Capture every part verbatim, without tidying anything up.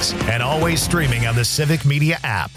mornings and always streaming on the Civic Media app.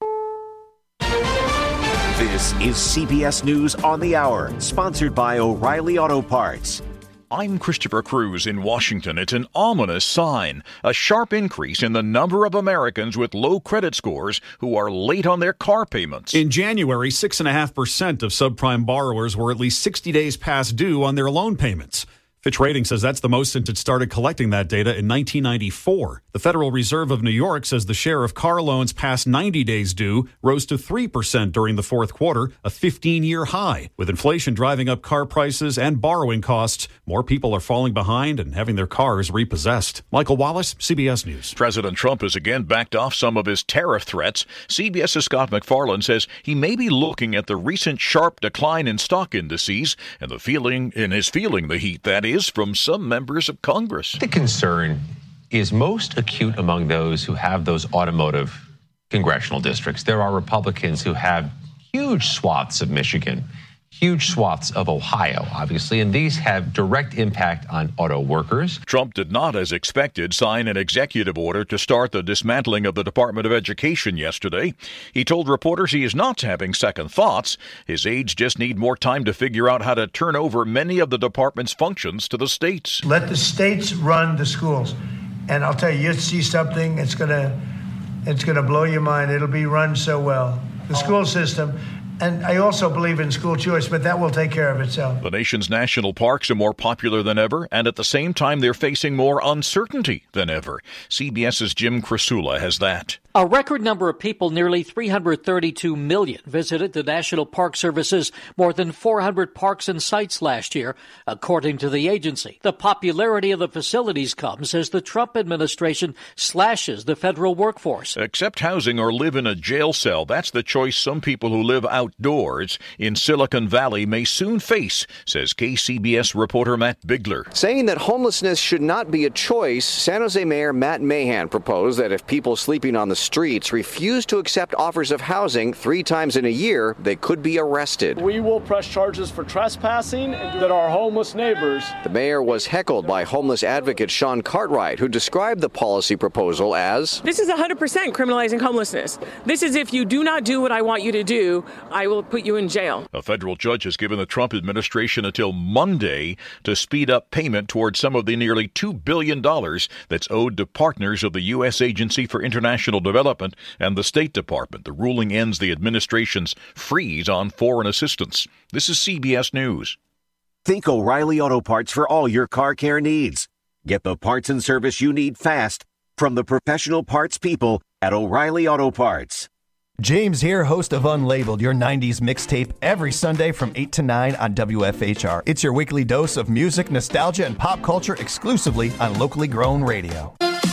This is C B S News on the Hour, sponsored by O'Reilly Auto Parts. I'm Christopher Cruz in Washington. It's an ominous sign, a sharp increase in the number of Americans with low credit scores who are late on their car payments. In January, six point five percent of subprime borrowers were at least sixty days past due on their loan payments. Fitch Ratings says that's the most since it started collecting that data in nineteen ninety-four. The Federal Reserve of New York says the share of car loans past ninety days due rose to three percent during the fourth quarter, a fifteen-year high. With inflation driving up car prices and borrowing costs, more people are falling behind and having their cars repossessed. Michael Wallace, C B S News. President Trump has again backed off some of his tariff threats. CBS's Scott McFarland says he may be looking at the recent sharp decline in stock indices and the feeling in his feeling the heat that is from some members of Congress. The concern is most acute among those who have those automotive congressional districts. There are Republicans who have huge swaths of Michigan, huge swaths of Ohio, obviously, and these have direct impact on auto workers. Trump did not, as expected, sign an executive order to start the dismantling of the Department of Education yesterday. He told reporters he is not having second thoughts. His aides just need more time to figure out how to turn over many of the department's functions to the states. Let the states run the schools. And I'll tell you, you'll see something, it's gonna, it's gonna blow your mind. It'll be run so well. The school system. And I also believe in school choice, but that will take care of itself. The nation's national parks are more popular than ever, and at the same time, they're facing more uncertainty than ever. CBS's Jim Krasula has that. A record number of people, nearly three hundred thirty-two million, visited the National Park Service's more than four hundred parks and sites last year, according to the agency. The popularity of the facilities comes as the Trump administration slashes the federal workforce. Accept housing or live in a jail cell. That's the choice some people who live outdoors in Silicon Valley may soon face, says K C B S reporter Matt Bigler. Saying that homelessness should not be a choice, San Jose Mayor Matt Mahan proposed that if people sleeping on the streets refuse to accept offers of housing three times in a year, they could be arrested. We will press charges for trespassing that our homeless neighbors. The mayor was heckled by homeless advocate Sean Cartwright, who described the policy proposal as, "This is one hundred percent criminalizing homelessness. This is if you do not do what I want you to do, I will put you in jail." A federal judge has given the Trump administration until Monday to speed up payment towards some of the nearly two billion dollars that's owed to partners of the U S Agency for International Development and the State Department. The ruling ends the administration's freeze on foreign assistance. This is C B S News. Think O'Reilly Auto Parts for all your car care needs. Get the parts and service you need fast from the professional parts people at O'Reilly Auto Parts. James here, host of Unlabeled, your nineties mixtape, every Sunday from eight to nine on W F H R. It's your weekly dose of music, nostalgia, and pop culture exclusively on locally grown radio.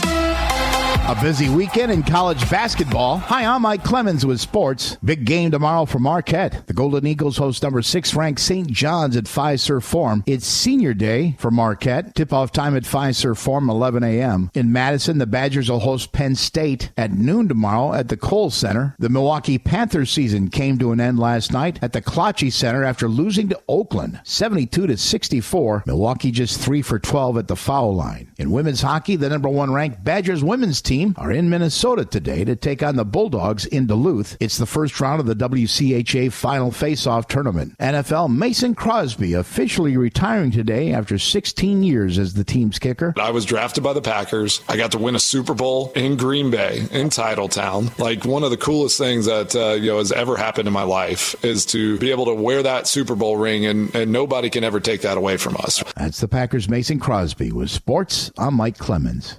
A busy weekend in college basketball. Hi, I'm Mike Clemens with sports. Big game tomorrow for Marquette. The Golden Eagles host number six-ranked Saint John's at Fiserv Forum. It's senior day for Marquette. Tip-off time at Fiserv Forum, eleven a.m. In Madison, the Badgers will host Penn State at noon tomorrow at the Kohl Center. The Milwaukee Panthers season came to an end last night at the Klotchie Center after losing to Oakland, seventy-two to sixty-four. Milwaukee just three for twelve at the foul line. In women's hockey, the number one ranked Badgers women's team are in Minnesota today to take on the Bulldogs in Duluth. It's the first round of the W C H A Final Face-Off Tournament. N F L Mason Crosby officially retiring today after sixteen years as the team's kicker. I was drafted by the Packers. I got to win a Super Bowl in Green Bay, in Titletown. Like, one of the coolest things that uh, you know has ever happened in my life is to be able to wear that Super Bowl ring, and, and nobody can ever take that away from us. That's the Packers' Mason Crosby. With sports, I'm Mike Clemens.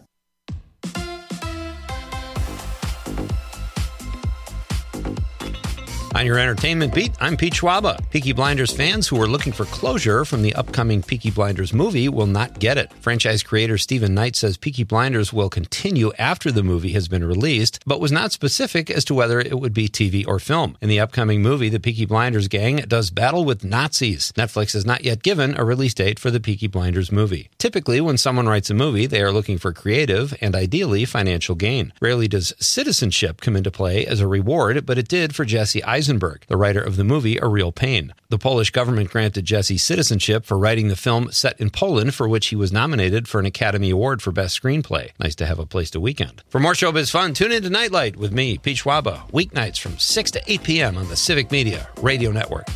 On your entertainment beat, I'm Pete Schwaba. Peaky Blinders fans who are looking for closure from the upcoming Peaky Blinders movie will not get it. Franchise creator Stephen Knight says Peaky Blinders will continue after the movie has been released, but was not specific as to whether it would be T V or film. In the upcoming movie, the Peaky Blinders gang does battle with Nazis. Netflix has not yet given a release date for the Peaky Blinders movie. Typically, when someone writes a movie, they are looking for creative and ideally financial gain. Rarely does citizenship come into play as a reward, but it did for Jesse Eisenberg, Duisenberg, the writer of the movie A Real Pain. The Polish government granted Jesse citizenship for writing the film set in Poland, for which he was nominated for an Academy Award for Best Screenplay. Nice to have a place to weekend. For more showbiz fun, tune in to Nightlight with me, Pete Schwaba, weeknights from six to eight p.m. on the Civic Media Radio Network.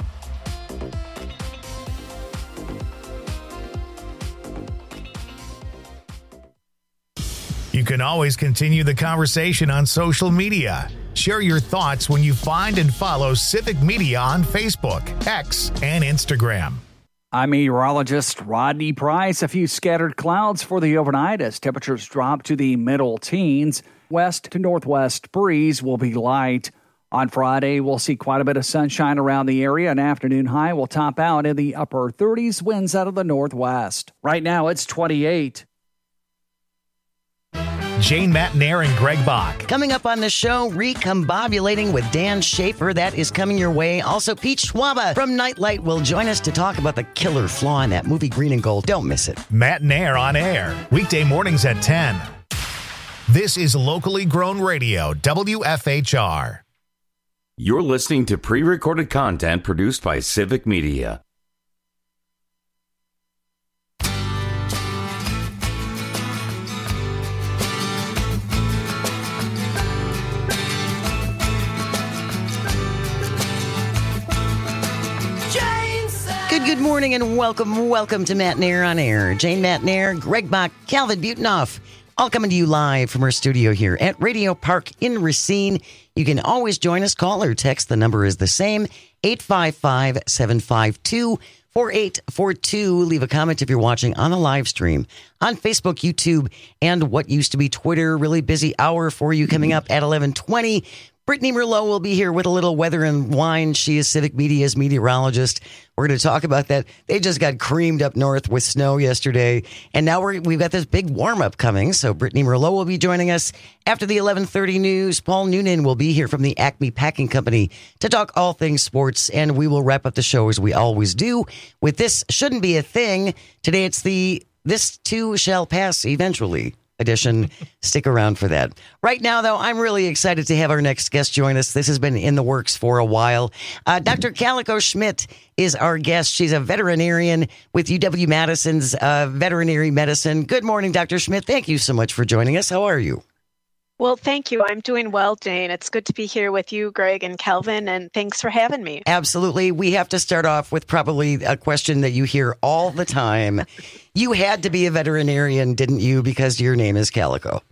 You can always continue the conversation on social media. Share your thoughts when you find and follow Civic Media on Facebook, X, and Instagram. I'm meteorologist Rodney Price. A few scattered clouds for the overnight as temperatures drop to the middle teens. West to northwest breeze will be light. On Friday, we'll see quite a bit of sunshine around the area. An afternoon high will top out in the upper thirties, winds out of the northwest. Right now, it's twenty-eight. Jane Matnair and Greg Bach. Coming up on the show, Recombobulating with Dan Schaefer. That is coming your way. Also, Pete Schwaba from Nightlight will join us to talk about the killer flaw in that movie Green and Gold. Don't miss it. Matnair on air, weekday mornings at ten. This is locally grown radio, W F H R. You're listening to pre-recorded content produced by Civic Media. Good, good morning and welcome, welcome to Matnair on Air. Jane Matnair, Greg Bach, Calvin Butonoff, all coming to you live from our studio here at Radio Park in Racine. You can always join us, call or text. The number is the same, eight five five, seven five two, four eight four two. Leave a comment if you're watching on the live stream on Facebook, YouTube, and what used to be Twitter. Really busy hour for you coming up at eleven twenty. Brittany Merlot will be here with a little weather and wine. She is Civic Media's meteorologist. We're going to talk about that. They just got creamed up north with snow yesterday, and now we're, we've got this big warm-up coming. So Brittany Merlot will be joining us after the eleven thirty news. Paul Noonan will be here from the Acme Packing Company to talk all things sports, and we will wrap up the show as we always do with This Shouldn't Be a Thing. Today it's the This Too Shall Pass Eventually edition. Stick around for that. Right now, though, I'm really excited to have our next guest join us. This has been in the works for a while. Uh, Doctor Calico Schmidt is our guest. She's a veterinarian with U W-Madison's uh, Veterinary Medicine. Good morning, Doctor Schmidt. Thank you so much for joining us. How are you? Well, thank you. I'm doing well, Jane. It's good to be here with you, Greg and Calvin, and thanks for having me. Absolutely. We have to start off with probably a question that you hear all the time. You had to be a veterinarian, didn't you, because your name is Calico?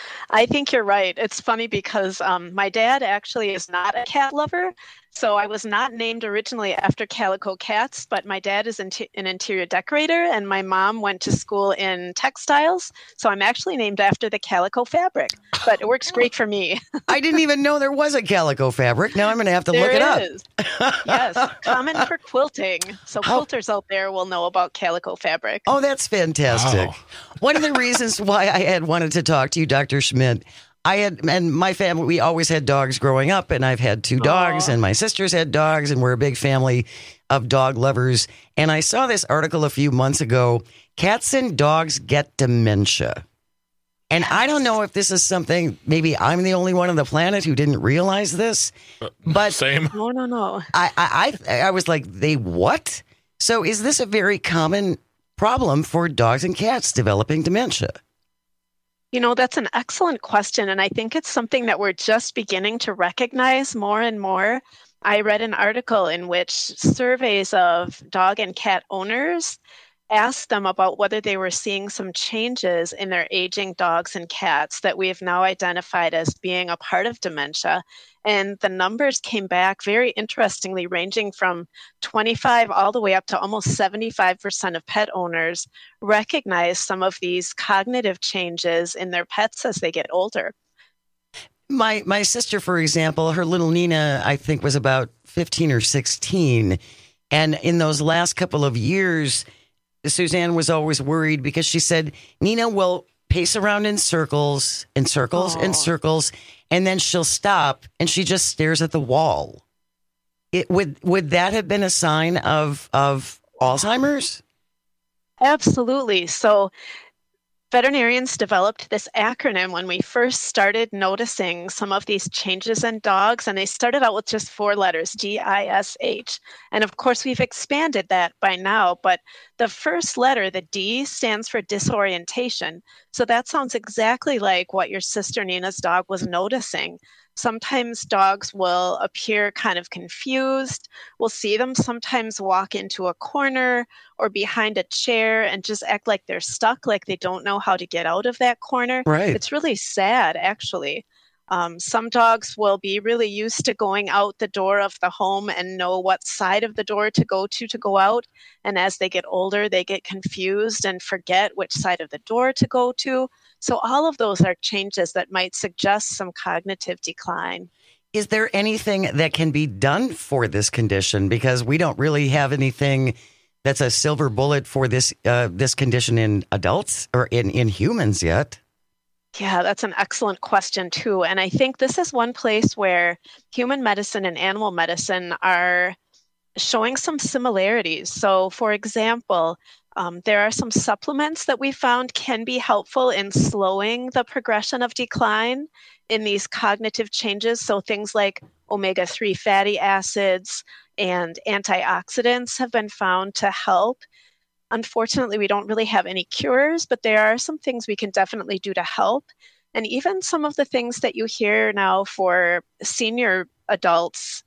I think you're right. It's funny because um, my dad actually is not a cat lover. So I was not named originally after calico cats, but my dad is an interior decorator and my mom went to school in textiles. So I'm actually named after the calico fabric, but it works great for me. I didn't even know there was a calico fabric. Now I'm going to have to there look it up. Is. Yes, common for quilting. So How? quilters out there will know about calico fabric. Oh, that's fantastic. Wow. One of the reasons why I had wanted to talk to you, Doctor Schmidt, I had, and my family, we always had dogs growing up, and I've had two dogs, Aww. and my sisters had dogs, and we're a big family of dog lovers. And I saw this article a few months ago, Cats and Dogs Get Dementia. And I don't know if this is something, maybe I'm the only one on the planet who didn't realize this, but Same. No, no, no. I, I, I, I was like, they what? So is this a very common problem for dogs and cats developing dementia? You know, that's an excellent question. And I think it's something that we're just beginning to recognize more and more. I read an article in which surveys of dog and cat owners asked them about whether they were seeing some changes in their aging dogs and cats that we have now identified as being a part of dementia. And the numbers came back very interestingly, ranging from twenty-five all the way up to almost seventy-five percent of pet owners recognize some of these cognitive changes in their pets as they get older. My my sister, for example, her little Nina, I think, was about fifteen or sixteen. And in those last couple of years, Suzanne was always worried because she said, Nina will pace around in circles, in circles, Aww. in circles, and then she'll stop and she just stares at the wall. It would would that have been a sign of of Alzheimer's? Absolutely. So Veterinarians developed this acronym when we first started noticing some of these changes in dogs, and they started out with just four letters, D I S H. And of course, we've expanded that by now, but the first letter, the D, stands for disorientation. So that sounds exactly like what your sister Nina's dog was noticing. Sometimes dogs will appear kind of confused. We'll see them sometimes walk into a corner or behind a chair and just act like they're stuck, like they don't know how to get out of that corner. Right. It's really sad, actually. Um, some dogs will be really used to going out the door of the home and know what side of the door to go to to go out. And as they get older, they get confused and forget which side of the door to go to. So all of those are changes that might suggest some cognitive decline. Is there anything that can be done for this condition? Because we don't really have anything that's a silver bullet for this uh, this condition in adults or in, in humans yet. Yeah, that's an excellent question, too. And I think this is one place where human medicine and animal medicine are showing some similarities. So, for example, um, there are some supplements that we found can be helpful in slowing the progression of decline in these cognitive changes. So things like omega three fatty acids and antioxidants have been found to help. Unfortunately, we don't really have any cures, but there are some things we can definitely do to help. And even some of the things that you hear now for senior adults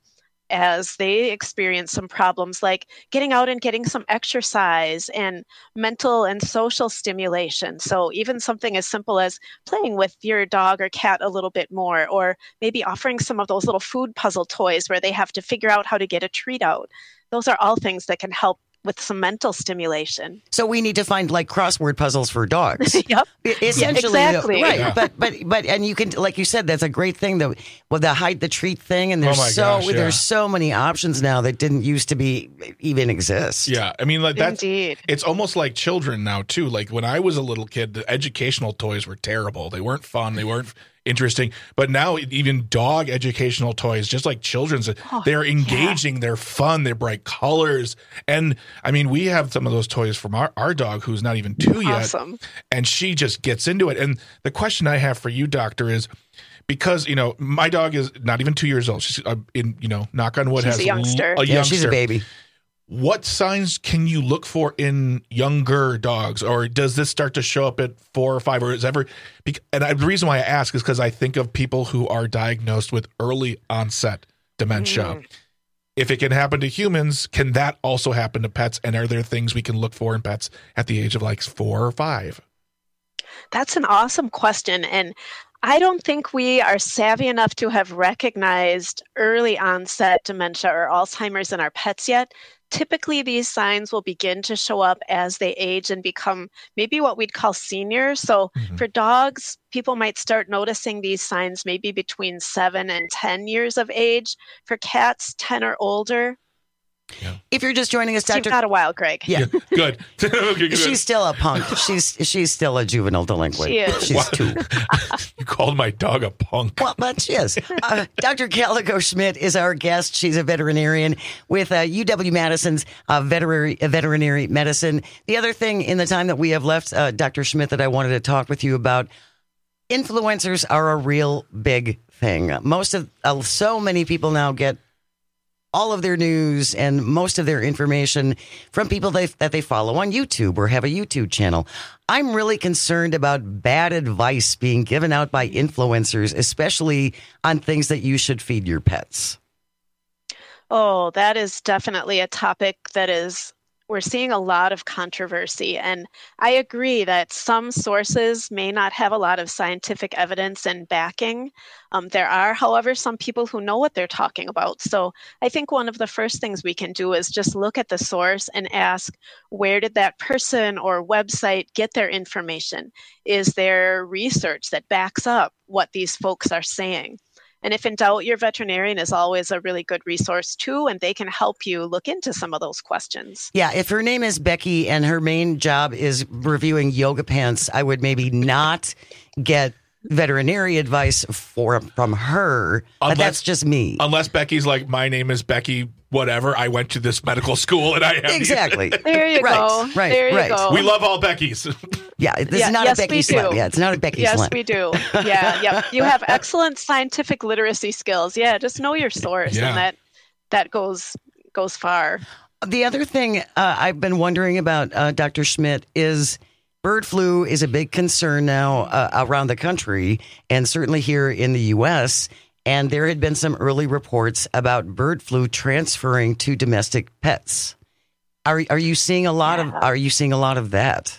as they experience some problems like getting out and getting some exercise and mental and social stimulation. So even something as simple as playing with your dog or cat a little bit more, or maybe offering some of those little food puzzle toys where they have to figure out how to get a treat out. Those are all things that can help with some mental stimulation. So we need to find like crossword puzzles for dogs. Yep. Essentially, yeah, exactly. Right. Yeah. But but but and you can, like you said, that's a great thing though. Well, the hide the treat thing, and there's oh my so gosh, yeah. there's so many options now that didn't used to be even exist. Yeah, I mean, like that's Indeed. It's almost like children now too. Like when I was a little kid, the educational toys were terrible. They weren't fun. They weren't interesting. But now even dog educational toys, just like children's, Oh, they're engaging. yeah. They're fun. They're bright colors. And I mean, we have some of those toys from our, our dog who's not even two yet. Awesome. And she just gets into it. And the question I have for you, doctor, is because, you know, my dog is not even two years old. She's uh, in, you know, knock on wood, She's has a youngster. a Yeah, youngster. she's a baby. What signs can you look for in younger dogs, or does this start to show up at four or five, or is ever? And I, the reason why I ask is because I think of people who are diagnosed with early onset dementia. Mm. If it can happen to humans, can that also happen to pets? And are there things we can look for in pets at the age of like four or five? That's an awesome question. And I don't think we are savvy enough to have recognized early onset dementia or Alzheimer's in our pets yet. Typically, these signs will begin to show up as they age and become maybe what we'd call seniors. So Mm-hmm. for dogs, people might start noticing these signs maybe between seven and ten years of age. For cats, ten or older. If you're just joining us, So you've Doctor got a while, Greg. Yeah. Good. Okay, good. She's still a punk. She's she's still a juvenile delinquent. She is. She's Wow. two. You called my dog a punk. Well, but she is. Uh, Doctor Calico Schmidt is our guest. She's a veterinarian with uh, U W-Madison's uh, veterinary, uh, veterinary medicine. The other thing in the time that we have left, uh, Doctor Schmidt, that I wanted to talk with you about, influencers are a real big thing. Most of, uh, so many people now get all of their news and most of their information from people they, that they follow on YouTube or have a YouTube channel. I'm really concerned about bad advice being given out by influencers, especially on things that you should feed your pets. Oh, that is definitely a topic that is, we're seeing a lot of controversy. And I agree that some sources may not have a lot of scientific evidence and backing. Um, there are, however, some people who know what they're talking about. So I think one of the first things we can do is just look at the source and ask, where did that person or website get their information? Is there research that backs up what these folks are saying? And if in doubt, your veterinarian is always a really good resource too, and they can help you look into some of those questions. Yeah, if her name is Becky and her main job is reviewing yoga pants, I would maybe not get veterinary advice for from her. But Unless- that's just me. Unless Becky's like, my name is Becky whatever. I went to this medical school and I have Exactly. There you right, go. Right, there you right. go. We love all Beckys. Yeah, this yeah, is not yes, a Becky slut. Yeah, it's not a Becky yes, slut. Yes, we do. Yeah, yep. You have excellent scientific literacy skills. Yeah, just know your source, Yeah. and that that goes goes far. The other thing uh, I've been wondering about, uh, Doctor Schmidt, is bird flu is a big concern now uh, around the country, and certainly here in the U S. And there had been some early reports about bird flu transferring to domestic pets. Are are you seeing a lot yeah. of Are you seeing a lot of that?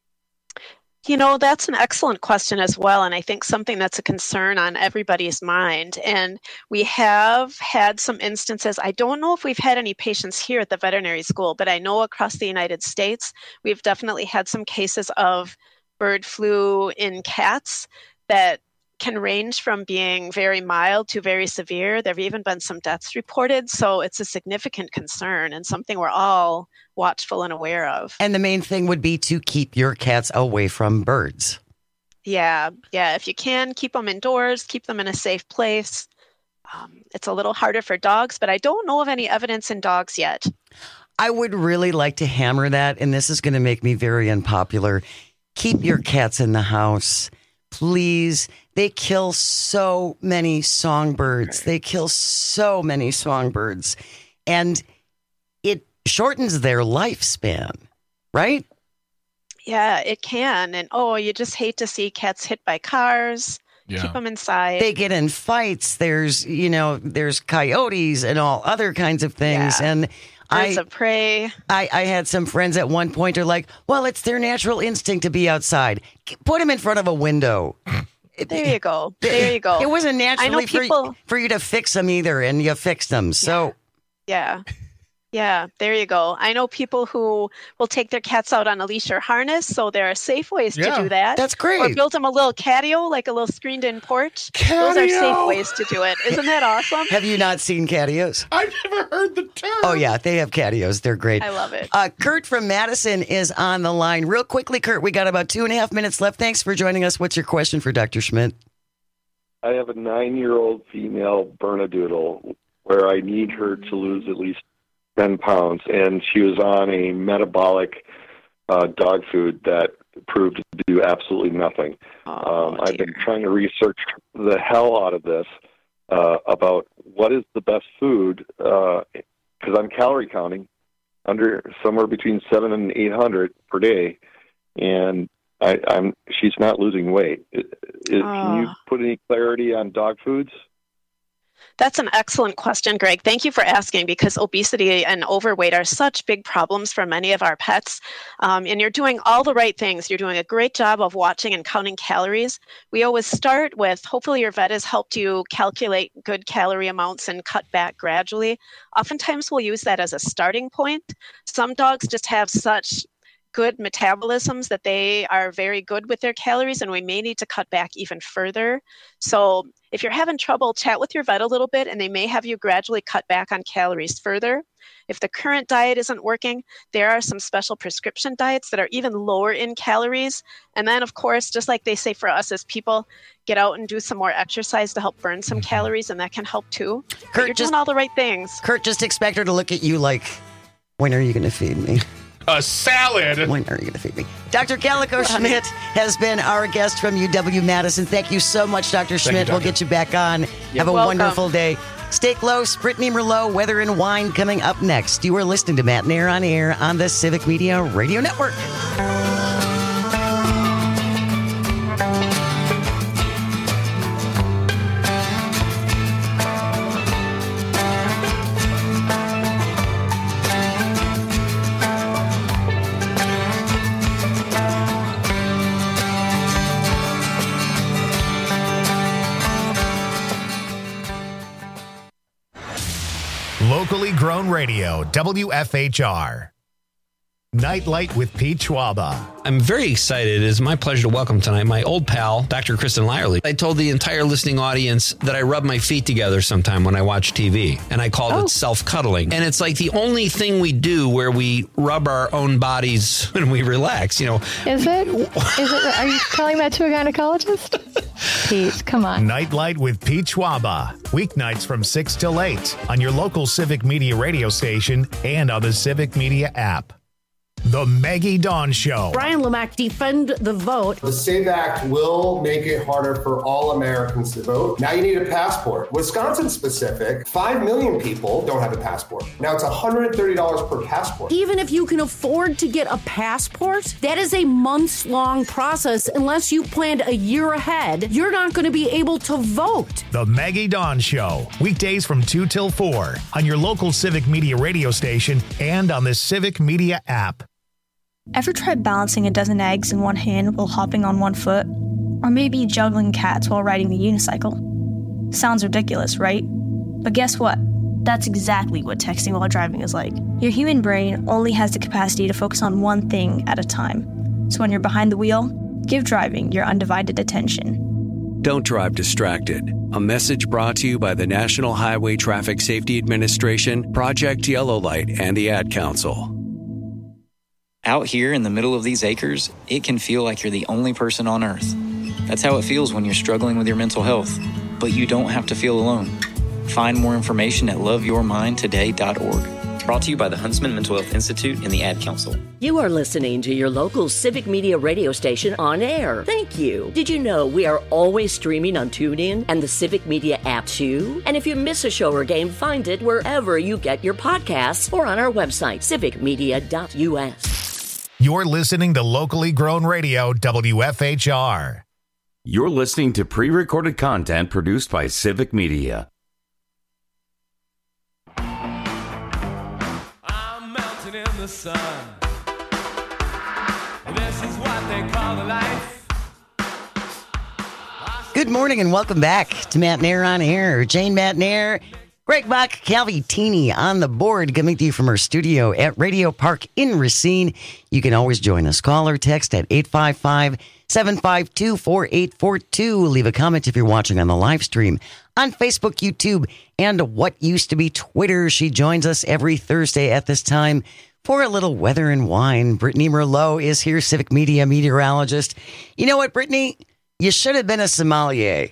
You know, that's an excellent question as well, and I think something that's a concern on everybody's mind. And we have had some instances. I don't know if we've had any patients here at the veterinary school, but I know across the United States, we've definitely had some cases of bird flu in cats that can range from being very mild to very severe. There have even been some deaths reported. So it's a significant concern and something we're all watchful and aware of. And the main thing would be to keep your cats away from birds. Yeah. Yeah. If you can, keep them indoors, keep them in a safe place. Um, it's a little harder for dogs, but I don't know of any evidence in dogs yet. I would really like to hammer that, and this is going to make me very unpopular. Keep your cats in the house. Please. They kill so many songbirds. They kill so many songbirds. And it shortens their lifespan, right? Yeah, it can. And oh, you just hate to see cats hit by cars. Yeah. Keep them inside. They get in fights. There's, you know, there's coyotes and all other kinds of things. Yeah. And Birds I, of prey. I, I had some friends at one point are like, well, it's their natural instinct to be outside. Put them in front of a window. There you go. There you go. It wasn't naturally people, for, for you to fix them either, and you fixed them. So, yeah. Yeah, there you go. I know people who will take their cats out on a leash or harness, so there are safe ways Yeah, to do that. that's great. Or build them a little catio, like a little screened-in porch. Catio! Those are safe ways to do it. Isn't that awesome? Have you not seen catios? I've never heard the term. Oh, yeah, they have catios. They're great. I love it. Uh, Kurt from Madison is on the line. Real quickly, Kurt, we got about two and a half minutes left. Thanks for joining us. What's your question for Doctor Schmidt? I have a nine-year-old female Bernedoodle where I need her to lose at least ten pounds, and she was on a metabolic uh, dog food that proved to do absolutely nothing. Oh, um, I've been trying to research the hell out of this uh, about what is the best food, because uh, I'm calorie counting under somewhere between seven and eight hundred per day, and I, I'm she's not losing weight. Is, Oh. Can you put any clarity on dog foods? That's an excellent question, Greg. Thank you for asking, because obesity and overweight are such big problems for many of our pets. Um, and you're doing all the right things. You're doing a great job of watching and counting calories. We always start with, hopefully your vet has helped you calculate good calorie amounts and cut back gradually. Oftentimes we'll use that as a starting point. Some dogs just have such good metabolisms that they are very good with their calories, and we may need to cut back even further. So if you're having trouble, chat with your vet a little bit, and they may have you gradually cut back on calories further. If the current diet isn't working, there are some special prescription diets that are even lower in calories. And then, of course, just like they say for us as people, get out and do some more exercise to help burn some calories, and that can help too. Kurt, but you're just, doing all the right things. Kurt, just expect her to look at you like, when are you going to feed me? A salad. When are you going to feed me? Doctor Calico Schmidt has been our guest from U W-Madison. Thank you so much, Doctor Schmidt. you, We'll get you back on. You're Have a welcome. wonderful day. Stay close. Brittany Merlot, Weather and Wine coming up next. You are listening to Matt and Air on Air on the Civic Media Radio Network. Locally grown radio, W F H R. Nightlight with Pete Schwaba. I'm very excited. It is my pleasure to welcome tonight my old pal, Doctor Kristen Lyerly. I told the entire listening audience that I rub my feet together sometime when I watch T V, and I called oh. it self-cuddling. And it's like the only thing we do where we rub our own bodies when we relax, you know. Is it? Is it? Are you telling that to a gynecologist? Pete, come on. Nightlight with Pete Schwaba. Weeknights from six till eight on your local Civic Media radio station and on the Civic Media app. The Maggie Dawn Show. Brian Lamack, defend the vote. The SAVE Act will make it harder for all Americans to vote. Now you need a passport. Wisconsin specific, five million people don't have a passport. Now it's one hundred thirty dollars per passport. Even if you can afford to get a passport, that is a months long process. Unless you planned a year ahead, you're not going to be able to vote. The Maggie Dawn Show. Weekdays from two till four on your local Civic Media radio station and on the Civic Media app. Ever tried balancing a dozen eggs in one hand while hopping on one foot? Or maybe juggling cats while riding the unicycle? Sounds ridiculous, right? But guess what? That's exactly what texting while driving is like. Your human brain only has the capacity to focus on one thing at a time. So when you're behind the wheel, give driving your undivided attention. Don't drive distracted. A message brought to you by the National Highway Traffic Safety Administration, Project Yellow Light, and the Ad Council. Out here in the middle of these acres, it can feel like you're the only person on Earth. That's how it feels when you're struggling with your mental health. But you don't have to feel alone. Find more information at love your mind today dot org. Brought to you by the Huntsman Mental Health Institute and the Ad Council. You are listening to your local Civic Media radio station on air. Thank you. Did you know we are always streaming on TuneIn and the Civic Media app too? And if you miss a show or game, find it wherever you get your podcasts or on our website, civic media dot u s. You're listening to locally grown radio, W F H R. You're listening to pre-recorded content produced by Civic Media. I'm melting in the sun. This is what they call the life. Good morning and welcome back to Matt Nair on Air. Jane Matt Nair, Greg Bach, Calvi Teeny on the board, coming to you from our studio at Radio Park in Racine. You can always join us. Call or text at eight five five, seven five two, four eight four two. Leave a comment if you're watching on the live stream on Facebook, YouTube, and what used to be Twitter. She joins us every Thursday at this time for a little weather and wine. Brittany Merlot is here, Civic Media meteorologist. You know what, Brittany? You should have been a sommelier.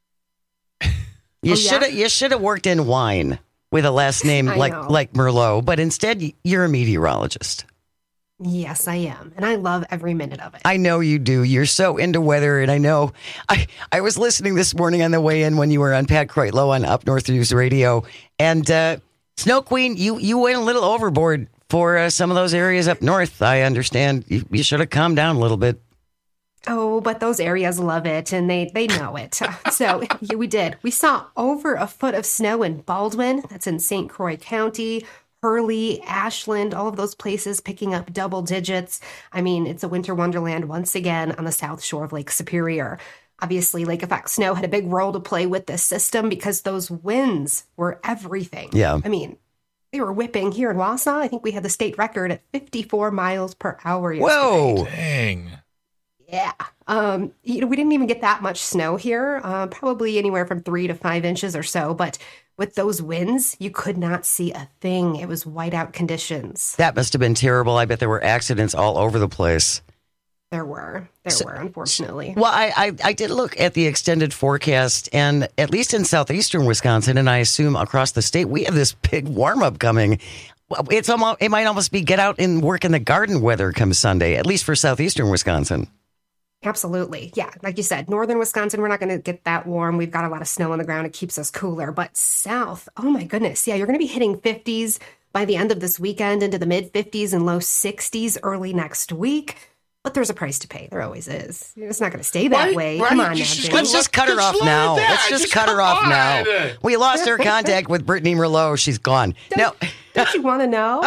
You oh, should have yeah? you should have worked in wine with a last name like know. like Merlot, but instead you're a meteorologist. Yes, I am, and I love every minute of it. I know you do. You're so into weather, and I know. I I was listening this morning on the way in when you were on Pat Kreitlow on Up North News Radio, and uh, Snow Queen, you you went a little overboard for uh, some of those areas up north. I understand. You, you should have calmed down a little bit. Oh, but those areas love it, and they, they know it. So yeah, we did. We saw over a foot of snow in Baldwin. That's in Saint Croix County. Hurley, Ashland, all of those places picking up double digits. I mean, it's a winter wonderland once again on the south shore of Lake Superior. Obviously, lake effect snow had a big role to play with this system because those winds were everything. Yeah. I mean, they were whipping here in Wausau. I think we had the state record at fifty-four miles per hour yesterday. Whoa. Dang. Yeah. Um, you know, we didn't even get that much snow here, uh, probably anywhere from three to five inches or so. But with those winds, you could not see a thing. It was whiteout conditions. That must have been terrible. I bet there were accidents all over the place. There were. There so, were, unfortunately. Well, I, I, I did look at the extended forecast, and at least in southeastern Wisconsin, and I assume across the state, we have this big warm-up coming. It's almost, it might almost be get out and work in the garden weather come Sunday, at least for southeastern Wisconsin. Absolutely. Yeah. Like you said, northern Wisconsin, we're not going to get that warm. We've got a lot of snow on the ground. It keeps us cooler. But south, oh my goodness. Yeah, you're going to be hitting fifties by the end of this weekend, into the mid fifties and low sixties early next week. But there's a price to pay. There always is. It's not going to stay that right, way. Right. Come on now, just, Let's just cut her off now. Let's just, just cut her off on. now. We lost our contact with Brittany Merlot. She's gone. Don't, no. Don't you want to know?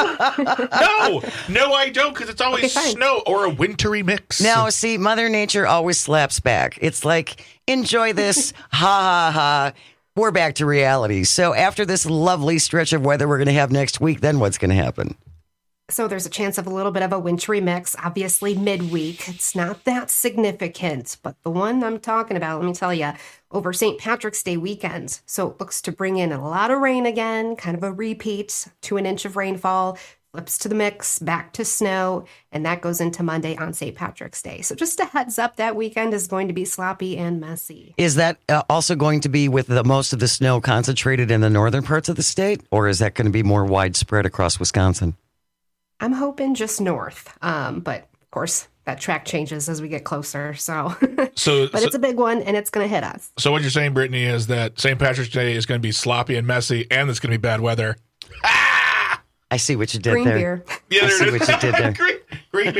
no. No, I don't, because it's always okay, snow or a wintry mix. Now, see, Mother Nature always slaps back. It's like, enjoy this. Ha, ha, ha. We're back to reality. So after this lovely stretch of weather we're going to have next week, then what's going to happen? So there's a chance of a little bit of a wintry mix, obviously midweek. It's not that significant, but the one I'm talking about, let me tell you, over Saint Patrick's Day weekend. So it looks to bring in a lot of rain again, kind of a repeat to an inch of rainfall, flips to the mix, back to snow, and that goes into Monday on Saint Patrick's Day. So just a heads up, that weekend is going to be sloppy and messy. Is that uh, also going to be with the most of the snow concentrated in the northern parts of the state, or is that going to be more widespread across Wisconsin? I'm hoping just north, um, but of course that track changes as we get closer. So, so but so, it's a big one, and it's going to hit us. So what you're saying, Brittany, is that Saint Patrick's Day is going to be sloppy and messy, and it's going to be bad weather. Ah! I see what you did green there. Beer. Yeah, I see what you did there. green, green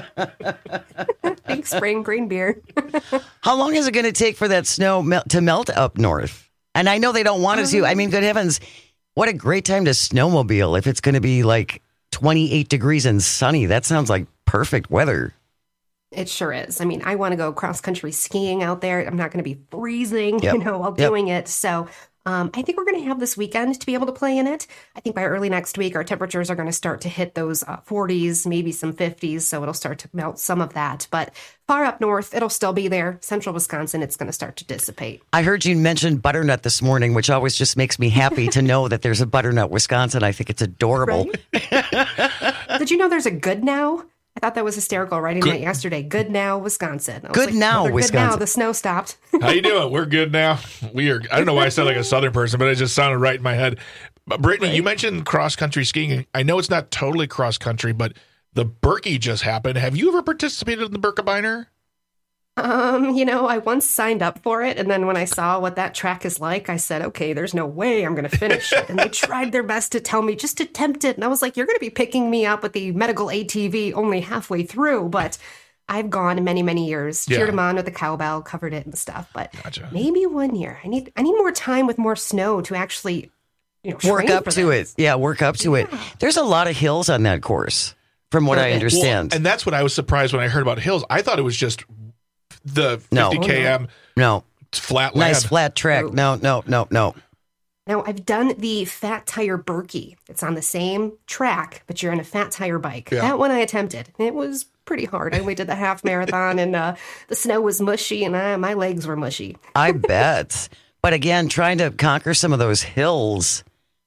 beer. Big spring green beer. How long is it going to take for that snow mel- to melt up north? And I know they don't want it to. I mean, good heavens, what a great time to snowmobile if it's going to be like twenty-eight degrees and sunny. That sounds like perfect weather. It sure is. I mean, I want to go cross-country skiing out there. I'm not going to be freezing, Yep. you know, while Yep. doing it. So um, I think we're going to have this weekend to be able to play in it. I think by early next week, our temperatures are going to start to hit those uh, forties, maybe some fifties. So it'll start to melt some of that. But far up north, it'll still be there. Central Wisconsin, it's going to start to dissipate. I heard you mention butternut this morning, which always just makes me happy to know that there's a butternut Wisconsin. I think it's adorable. Did you know there's a Good Now? I thought that was hysterical writing Good- that yesterday. Good Now, Wisconsin. I was Good Now, well, they're Wisconsin. Good Now, the snow stopped. How you doing? We're good now. We are. I don't know why I sound like a Southern person, but it just sounded right in my head. But Brittany, you mentioned cross country skiing. I know it's not totally cross country, but the Berkey just happened. Have you ever participated in the Birkebeiner? Um, you know, I once signed up for it, and then when I saw what that track is like, I said, okay, there's no way I'm going to finish it. And they tried their best to tell me, just attempt it. And I was like, you're going to be picking me up with the medical A T V only halfway through. But I've gone many, many years, Yeah. cheered him on with the cowbell, covered it and stuff. But Gotcha. maybe one year. I need I need more time with more snow to actually, you know, Work train up for to this. it. Yeah, work up to it. There's a lot of hills on that course, from what I understand. Well, and that's what I was surprised when I heard about hills. I thought it was just the No. fifty kilometers no. flat land. Nice flat track. No, no, no, no. Now, I've done the Fat Tire Berkey. It's on the same track, but you're in a fat tire bike. Yeah. That one I attempted. It was pretty hard. I only did the half marathon, and uh, the snow was mushy, and uh, my legs were mushy. I bet. But again, trying to conquer some of those hills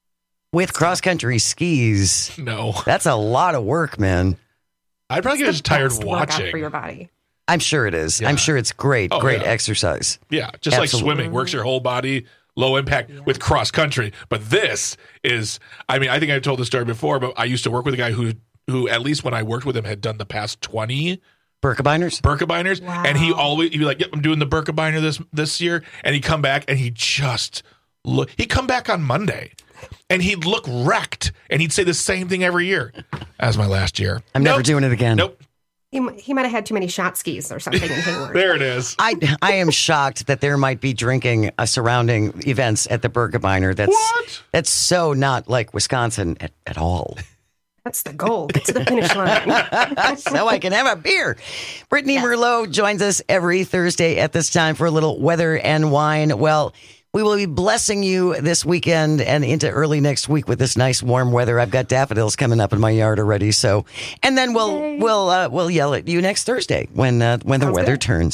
with cross country skis. No. That's a lot of work, man. I'd probably get just tired Best workout watching. for your body. I'm sure it is. I'm sure it's great, Oh, great yeah. exercise. Yeah, just like Absolutely. swimming works your whole body, low impact with cross country. But this is, I mean, I think I've told this story before, but I used to work with a guy who, who at least when I worked with him, had done the past twenty Birkebeiners? Birkebeiners, and he always he'd be like, "Yep, I'm doing the Birkebeiner this this year," and he'd come back and he just look. He'd come back on Monday, and he'd look wrecked, and he'd say the same thing every year. As my last year, I'm never doing it again. Nope. He, m- he might have had too many shot skis or something in Hayward. There it is. I I am shocked that there might be drinking uh, surrounding events at the Birkebeiner. That's What? that's so not like Wisconsin at, at all. That's the goal. Get to the finish line. So I can have a beer. Brittany Merlot joins us every Thursday at this time for a little weather and wine. Well, we will be blessing you this weekend and into early next week with this nice warm weather. I've got daffodils coming up in my yard already. So, and then we'll Yay. we'll uh, we'll yell at you next Thursday when uh, when the Sounds weather good. turns.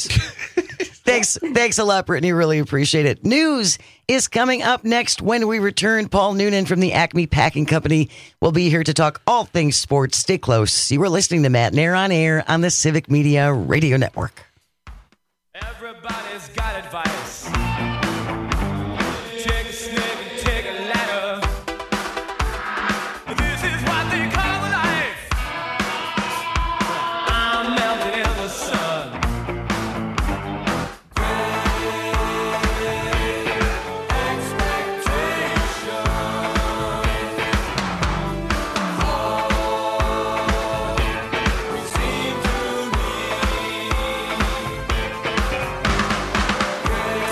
Thanks, thanks a lot, Brittany. Really appreciate it. News is coming up next when we return. Paul Noonan from the Acme Packing Company will be here to talk all things sports. Stay close. You are listening to Matt Nair on Air on the Civic Media Radio Network. Everybody's got advice. Take a snake and take a ladder. This is what they call life. I'm melting in the sun. Great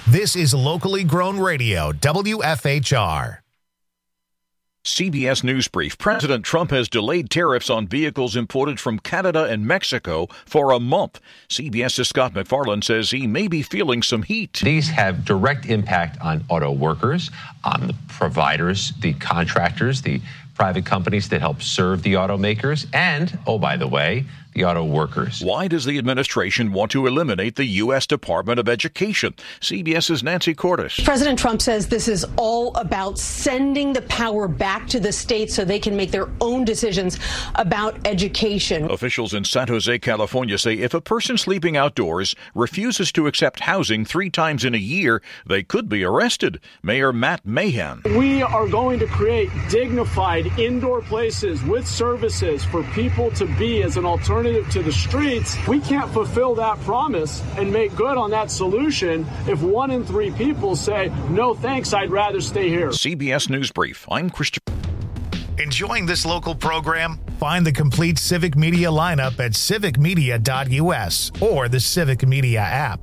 This is locally grown radio, W F H R. C B S News Brief. President Trump has delayed tariffs on vehicles imported from Canada and Mexico for a month. CBS's Scott McFarland says he may be feeling some heat. These have direct impact on auto workers, on the providers, the contractors, the private companies that help serve the automakers, and, oh, by the way, the auto workers. Why does the administration want to eliminate the U S Department of Education? CBS's Nancy Cordes. President Trump says this is all about sending the power back to the states so they can make their own decisions about education. Officials in San Jose, California say if a person sleeping outdoors refuses to accept housing three times in a year, they could be arrested. Mayor Matt Mahan. We are going to create dignified indoor places with services for people to be as an alternative to the streets. We can't fulfill that promise and make good on that solution if one in three people say, no thanks, I'd rather stay here. C B S News Brief. I'm Christian. Enjoying this local program? Find the complete Civic Media lineup at civic media dot U S or the Civic Media app.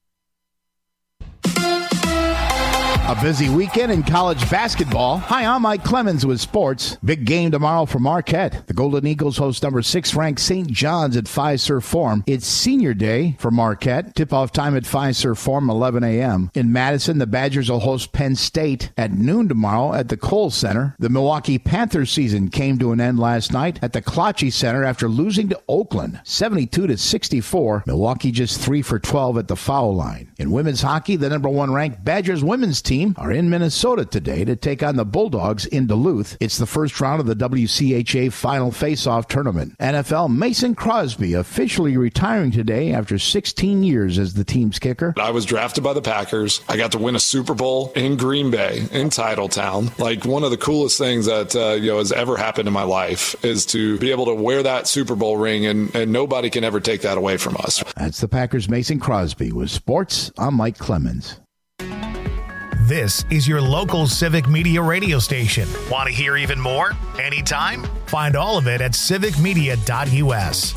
A busy weekend in college basketball. Hi, I'm Mike Clemens with sports. Big game tomorrow for Marquette. The Golden Eagles host number six ranked Saint John's at Fiserv Forum. It's senior day for Marquette. Tip-off time at Fiserv Forum, eleven a.m. In Madison, the Badgers will host Penn State at noon tomorrow at the Kohl Center. The Milwaukee Panthers season came to an end last night at the Klotchie Center after losing to Oakland, seventy-two to sixty-four. Milwaukee just three for twelve at the foul line. In women's hockey, the number one ranked Badgers women's team are in Minnesota today to take on the Bulldogs in Duluth. It's the first round of the W C H A Final Face-Off Tournament. N F L Mason Crosby officially retiring today after sixteen years as the team's kicker. I was drafted by the Packers. I got to win a Super Bowl in Green Bay, in Titletown. Like, one of the coolest things that uh, you know has ever happened in my life is to be able to wear that Super Bowl ring, and, and nobody can ever take that away from us. That's the Packers' Mason Crosby. With sports, I'm Mike Clemens. This is your local Civic Media radio station. Want to hear even more? Anytime? Find all of it at civic media dot U S.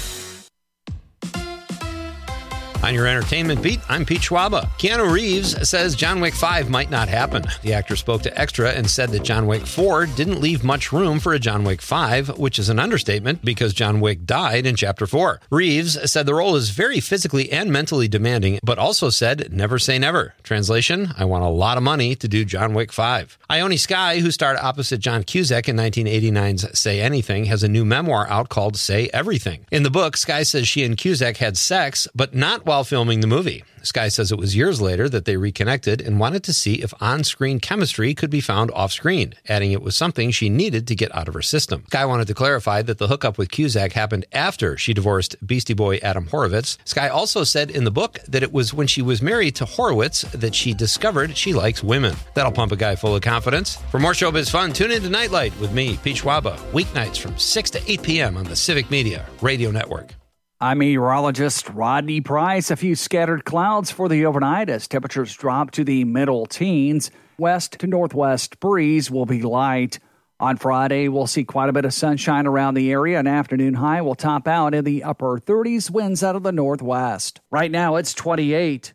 On your entertainment beat, I'm Pete Schwaba. Keanu Reeves says John Wick five might not happen. The actor spoke to Extra and said that John Wick four didn't leave much room for a John Wick five, which is an understatement because John Wick died in Chapter four. Reeves said the role is very physically and mentally demanding, but also said, never say never. Translation, I want a lot of money to do John Wick five. Ione Skye, who starred opposite John Cusack in nineteen eighty-nine's Say Anything, has a new memoir out called Say Everything. In the book, Skye says she and Cusack had sex, but not while filming the movie. Skye says it was years later that they reconnected and wanted to see if on-screen chemistry could be found off-screen, adding it was something she needed to get out of her system. Skye wanted to clarify that the hookup with Cusack happened after she divorced Beastie Boy Adam Horovitz. Skye also said in the book that it was when she was married to Horowitz that she discovered she likes women. That'll pump a guy full of confidence. For more showbiz fun, tune in to Nightlight with me, Pete Schwaba, weeknights from six to eight p.m. on the Civic Media Radio Network. I'm meteorologist Rodney Price. A few scattered clouds for the overnight as temperatures drop to the middle teens. West to northwest breeze will be light. On Friday, we'll see quite a bit of sunshine around the area. An afternoon high will top out in the upper thirties, winds out of the northwest. Right now, it's twenty-eight.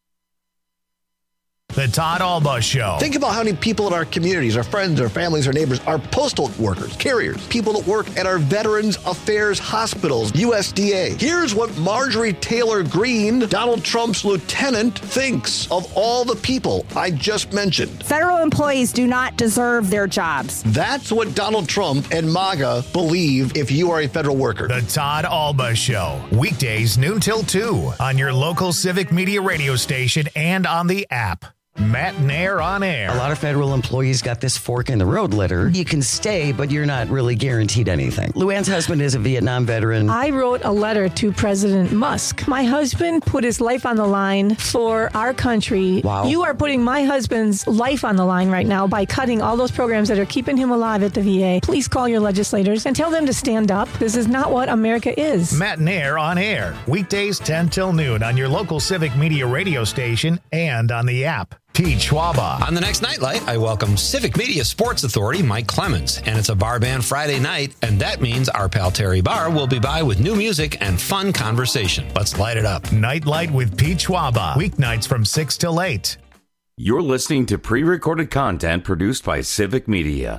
The Todd Alba Show. Think about how many people in our communities, our friends, our families, our neighbors, our postal workers, carriers, people that work at our Veterans Affairs hospitals, U S D A. Here's what Marjorie Taylor Greene, Donald Trump's lieutenant, thinks of all the people I just mentioned. Federal employees do not deserve their jobs. That's what Donald Trump and MAGA believe if you are a federal worker. The Todd Alba Show. Weekdays noon till two on your local Civic Media radio station and on the app. Matt Nair on air. A lot of federal employees got this fork in the road letter. You can stay, but you're not really guaranteed anything. Luann's husband is a Vietnam veteran. I wrote a letter to President Musk. My husband put his life on the line for our country. Wow. You are putting my husband's life on the line right now by cutting all those programs that are keeping him alive at the V A. Please call your legislators and tell them to stand up. This is not what America is. Matt Nair on air. Weekdays ten till noon on your local Civic Media radio station and on the app. Pete Schwaba. On the next Nightlight, I welcome Civic Media Sports Authority Mike Clemens. And it's a bar band Friday night, and that means our pal Terry Barr will be by with new music and fun conversation. Let's light it up. Nightlight with Pete Schwaba. Weeknights from six till eight. You're listening to pre-recorded content produced by Civic Media.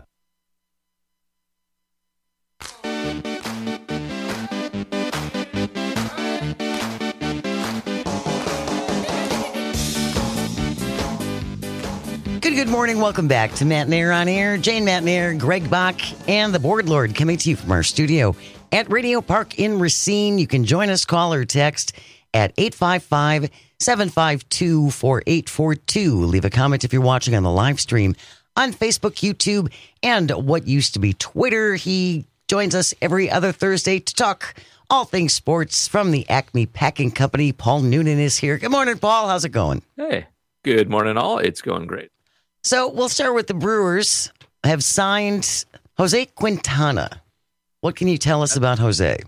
Good, good morning. Welcome back to Matt Nair on Air. Jane Matt Nair, Greg Bach, and the Board Lord coming to you from our studio at Radio Park in Racine. You can join us, call or text at eight five five, seven five two, four eight four two. Leave a comment if you're watching on the live stream on Facebook, YouTube, and what used to be Twitter. He joins us every other Thursday to talk all things sports from the Acme Packing Company. Paul Noonan is here. Good morning, Paul. How's it going? Hey, good morning, all. It's going great. So we'll start with the Brewers have signed Jose Quintana. What can you tell us about Jose?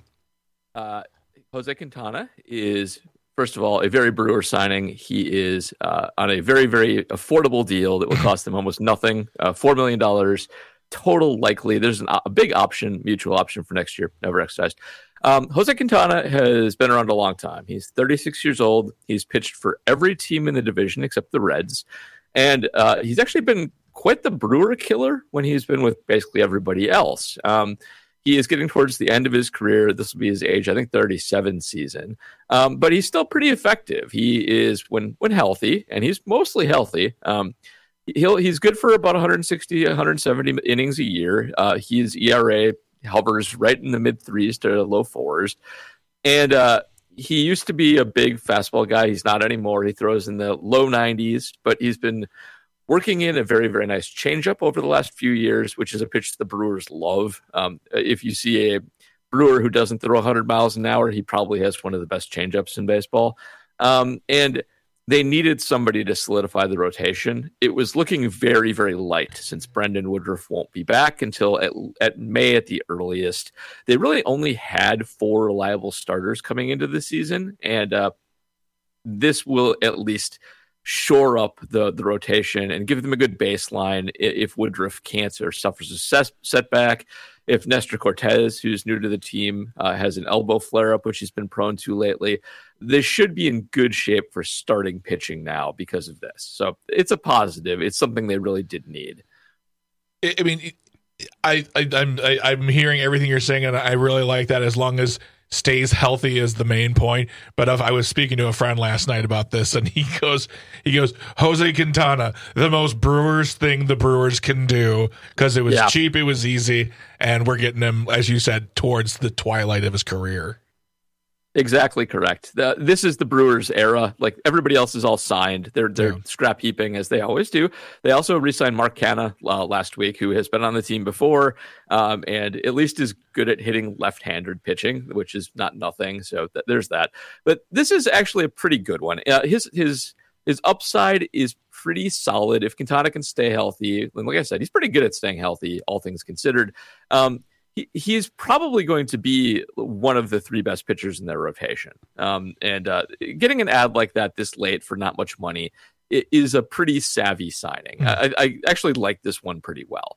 Uh, Jose Quintana is, first of all, a very Brewer signing. He is uh, on a very, very affordable deal that will cost them almost nothing, uh, four million dollars total likely. There's an, a big option, mutual option for next year, never exercised. Um, Jose Quintana has been around a long time. He's thirty-six years old. He's pitched for every team in the division except the Reds. And uh, he's actually been quite the Brewer killer when he's been with basically everybody else. Um, he is getting towards the end of his career. This will be his age, I think, thirty-seven season. Um, but he's still pretty effective. He is, when when healthy, and he's mostly healthy, um, he'll he's good for about one sixty, one seventy innings a year. Uh, his E R A hovers right in the mid threes to low fours. And uh he used to be a big fastball guy. He's not anymore. He throws in the low nineties, but he's been working in a very, very nice changeup over the last few years, which is a pitch the Brewers love. Um, if you see a Brewer who doesn't throw one hundred miles an hour, he probably has one of the best changeups in baseball. Um, and they needed somebody to solidify the rotation. It was looking very, very light since Brendan Woodruff won't be back until at, at May at the earliest. They really only had four reliable starters coming into the season, and uh, this will at least shore up the, the rotation and give them a good baseline if Woodruff can't or suffers a set, setback. If Nestor Cortez, who's new to the team, uh, has an elbow flare-up, which he's been prone to lately, they should be in good shape for starting pitching now because of this. So it's a positive. It's something they really did need. I mean, I, I, I'm I, I'm hearing everything you're saying, and I really like that as long as stays healthy is the main point. But if I was speaking to a friend last night about this, and he goes, he goes, Jose Quintana, the most Brewers thing the Brewers can do, because it was yeah. cheap, it was easy, and we're getting him, as you said, towards the twilight of his career. Exactly correct. The, this is the Brewers era. Like everybody else is all signed. They're they're yeah. scrap heaping as they always do. They also re-signed Mark Canha uh, last week, who has been on the team before, um, and at least is good at hitting left-handed pitching, which is not nothing. So th- there's that. But this is actually a pretty good one. Uh, his his his upside is pretty solid if Quintana can stay healthy. And like I said, he's pretty good at staying healthy, all things considered. Um, He's probably going to be one of the three best pitchers in their rotation. Um, and uh, getting an ad like that this late for not much money is a pretty savvy signing. I, I actually like this one pretty well.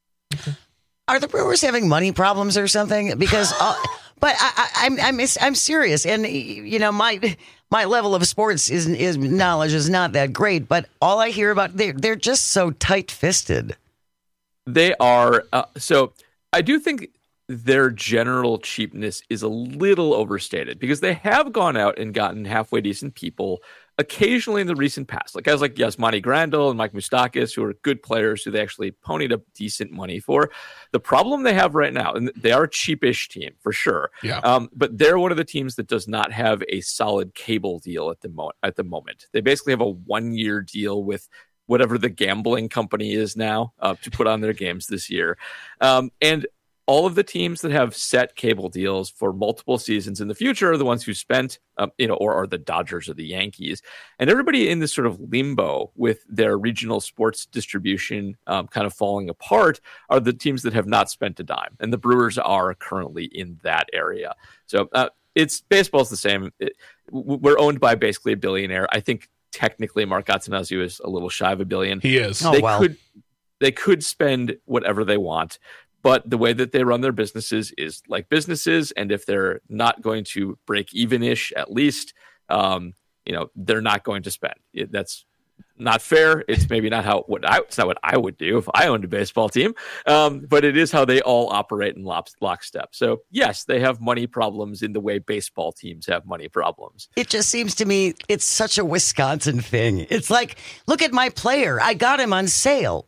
Are the Brewers having money problems or something? Because, uh, but I, I, I'm I'm I'm serious, and you know my my level of sports is is knowledge is not that great. But all I hear about they they're just so tight fisted. They are uh, so. I do think their general cheapness is a little overstated because they have gone out and gotten halfway decent people occasionally in the recent past. Like guys like Yasmani Grandal and Mike Moustakas, who are good players who they actually ponied up decent money for. The problem they have right now, and they are a cheapish team for sure, yeah. um, but they're one of the teams that does not have a solid cable deal at the, mo- at the moment. They basically have a one-year deal with whatever the gambling company is now uh, to put on their games this year. Um, and all of the teams that have set cable deals for multiple seasons in the future are the ones who spent, um, you know, or are the Dodgers or the Yankees. And everybody in this sort of limbo with their regional sports distribution um, kind of falling apart are the teams that have not spent a dime. And the Brewers are currently in that area. So uh, it's baseball's the same. It, we're owned by basically a billionaire. I think technically Mark Attanasio is a little shy of a billion. He is. Oh, They well. could they could spend whatever they want, but the way that they run their businesses is like businesses, and if they're not going to break even-ish at least, um, you know, they're not going to spend. It, that's not fair. It's maybe not how what I it's not what I would do if I owned a baseball team, um, but it is how they all operate in lock, lockstep. So yes, they have money problems in the way baseball teams have money problems. It just seems to me it's such a Wisconsin thing. It's like, look at my player. I got him on sale.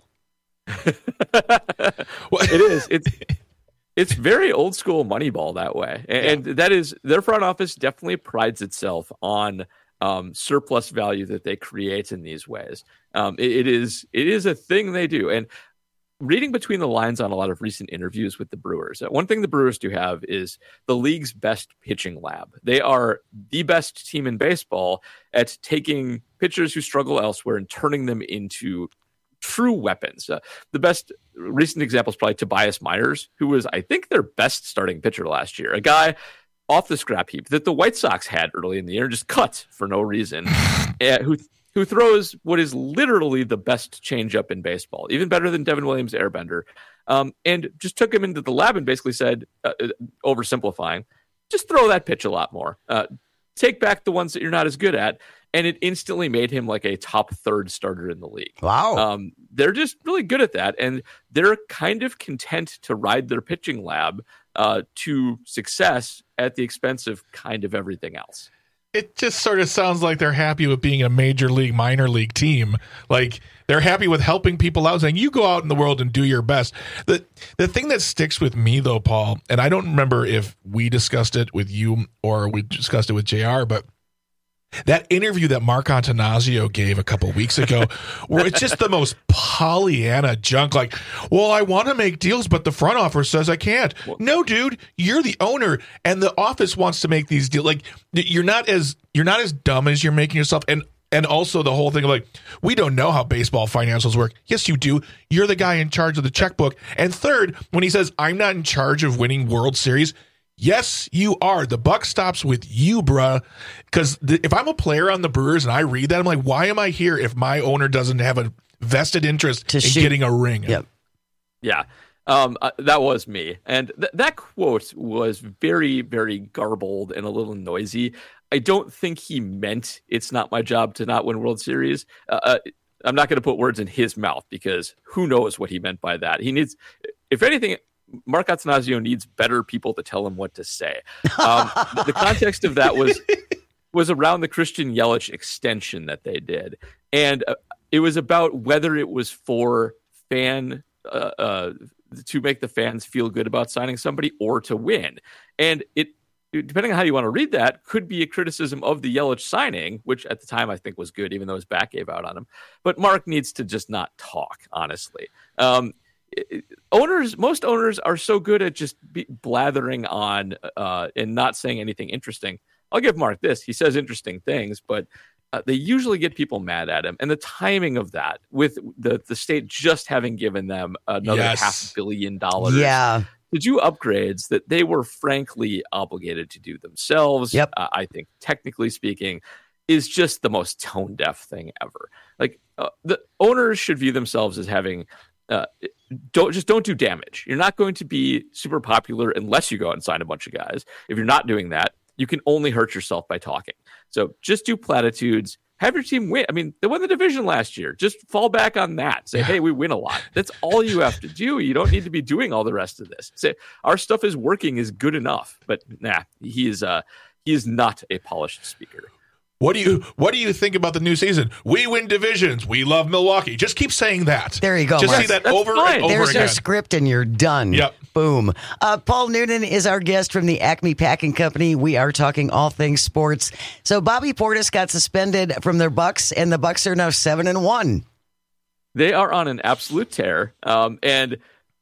It is. It's it's very old school Moneyball that way, and, and that is their front office definitely prides itself on um, surplus value that they create in these ways. Um, it, it is it is a thing they do, and reading between the lines on a lot of recent interviews with the Brewers, uh, one thing the Brewers do have is the league's best pitching lab. They are the best team in baseball at taking pitchers who struggle elsewhere and turning them into true weapons. Uh, the best recent example is probably Tobias Myers, who was, I think, their best starting pitcher last year. A guy off the scrap heap that the White Sox had early in the year, just cut for no reason, uh, who who throws what is literally the best changeup in baseball, even better than Devin Williams' airbender, um, and just took him into the lab and basically said, uh, oversimplifying, just throw that pitch a lot more. Uh, take back the ones that you're not as good at. And it instantly made him like a top third starter in the league. Wow. Um, they're just really good at that. And they're kind of content to ride their pitching lab uh, to success at the expense of kind of everything else. It just sort of sounds like they're happy with being a major league, minor league team. Like they're happy with helping people out, saying, you go out in the world and do your best. The the thing that sticks with me, though, Paul, and I don't remember if we discussed it with you or we discussed it with J R, but that interview that Mark Attanasio gave a couple weeks ago, where it's just the most Pollyanna junk. Like, well, I want to make deals, but the front office says I can't. No, dude, you're the owner, and the office wants to make these deals. Like, you're not as you're not as dumb as you're making yourself. And and also the whole thing of like, we don't know how baseball financials work. Yes, you do. You're the guy in charge of the checkbook. And third, when he says I'm not in charge of winning World Series. Yes, you are. The buck stops with you, bruh. Because if I'm a player on the Brewers and I read that, I'm like, why am I here if my owner doesn't have a vested interest To in shoot. getting a ring? Yep. Yeah, um, uh, that was me. And th- that quote was very, very garbled and a little noisy. I don't think he meant it's not my job to not win World Series. Uh, uh, I'm not going to put words in his mouth because who knows what he meant by that. He needs, if anything, Mark Attanasio needs better people to tell him what to say. Um, the, the context of that was was around the Christian Yelich extension that they did, and uh, it was about whether it was for fan uh, uh, to make the fans feel good about signing somebody or to win. And it, depending on how you want to read that, could be a criticism of the Yelich signing, which at the time I think was good, even though his back gave out on him. But Mark needs to just not talk, honestly. Um, Owners, most owners are so good at just be blathering on uh, and not saying anything interesting. I'll give Mark this. He says interesting things, but uh, they usually get people mad at him. And the timing of that, with the, the state just having given them another Yes. half billion dollars Yeah. to do upgrades that they were frankly obligated to do themselves, Yep. uh, I think, technically speaking, is just the most tone-deaf thing ever. Like, uh, the owners should view themselves as having... Uh, don't just don't do damage. You're not going to be super popular unless you go out and sign a bunch of guys. If you're not doing that, you can only hurt yourself by talking. So just do platitudes. Have your team win. I mean, they won the division last year. Just fall back on that. Say, hey, we win a lot. That's all you have to do. You don't need to be doing all the rest of this. Say, our stuff is working is good enough. But nah, he is uh he is not a polished speaker. What do you What do you think about the new season? We win divisions. We love Milwaukee. Just keep saying that. There you go, Just Mark. say that That's over fine. and over There's again. your script and you're done. Yep. Boom. Uh, Paul Noonan is our guest from the Acme Packing Company. We are talking all things sports. So Bobby Portis got suspended from their Bucks, and the Bucks are now seven and one. They are on an absolute tear. Um, and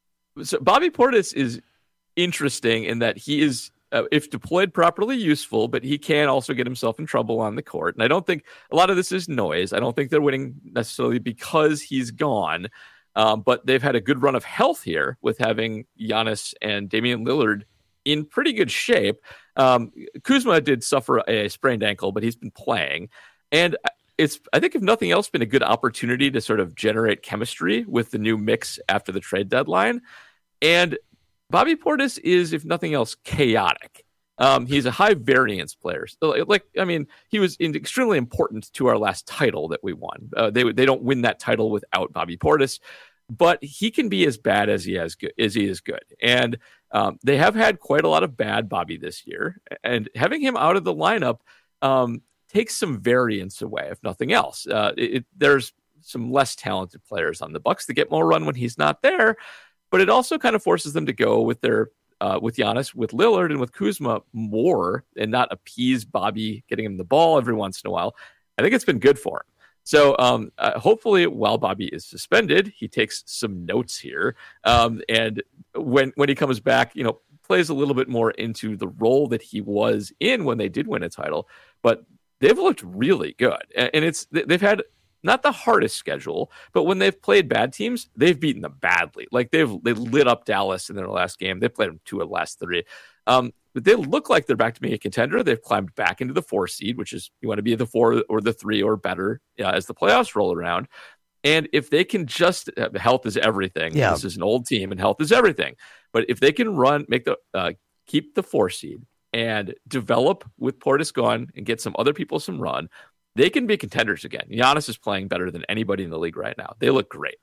so Bobby Portis is interesting in that he is, uh, if deployed properly, useful, but he can also get himself in trouble on the court. And I don't think a lot of this is noise. I don't think they're winning necessarily because he's gone. Um, but they've had a good run of health here with having Giannis and Damian Lillard in pretty good shape. Um, Kuzma did suffer a sprained ankle, but he's been playing. And it's, I think, if nothing else, been a good opportunity to sort of generate chemistry with the new mix after the trade deadline. And Bobby Portis is, if nothing else, chaotic. Um, he's a high variance player. So, like, I mean, he was in, extremely important to our last title that we won. Uh, they they don't win that title without Bobby Portis, but he can be as bad as he has good, as he is good. And um, they have had quite a lot of bad Bobby this year, and having him out of the lineup um, takes some variance away, if nothing else. Uh, it, there's some less talented players on the Bucks that get more run when he's not there, but it also kind of forces them to go with their uh, with Giannis, with Lillard, and with Kuzma more, and not appease Bobby getting him the ball every once in a while. I think it's been good for him. So um, uh, hopefully, while Bobby is suspended, he takes some notes here, um, and when when he comes back, you know, plays a little bit more into the role that he was in when they did win a title. But they've looked really good, and it's they've had not the hardest schedule, but when they've played bad teams, they've beaten them badly. Like they've they lit up Dallas in their last game. They played them two of the last three. Um, But they look like they're back to being a contender. They've climbed back into the four seed, which is you want to be the four or the three or better uh, as the playoffs roll around. And if they can just uh, health is everything. Yeah. This is an old team, and health is everything. But if they can run, make the uh, keep the four seed and develop with Portis gone and get some other people some run, they can be contenders again. Giannis is playing better than anybody in the league right now. They look great.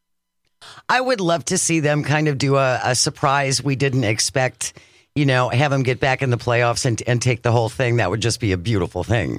I would love to see them kind of do a, a surprise we didn't expect. You know, have him get back in the playoffs and and take the whole thing. That would just be a beautiful thing.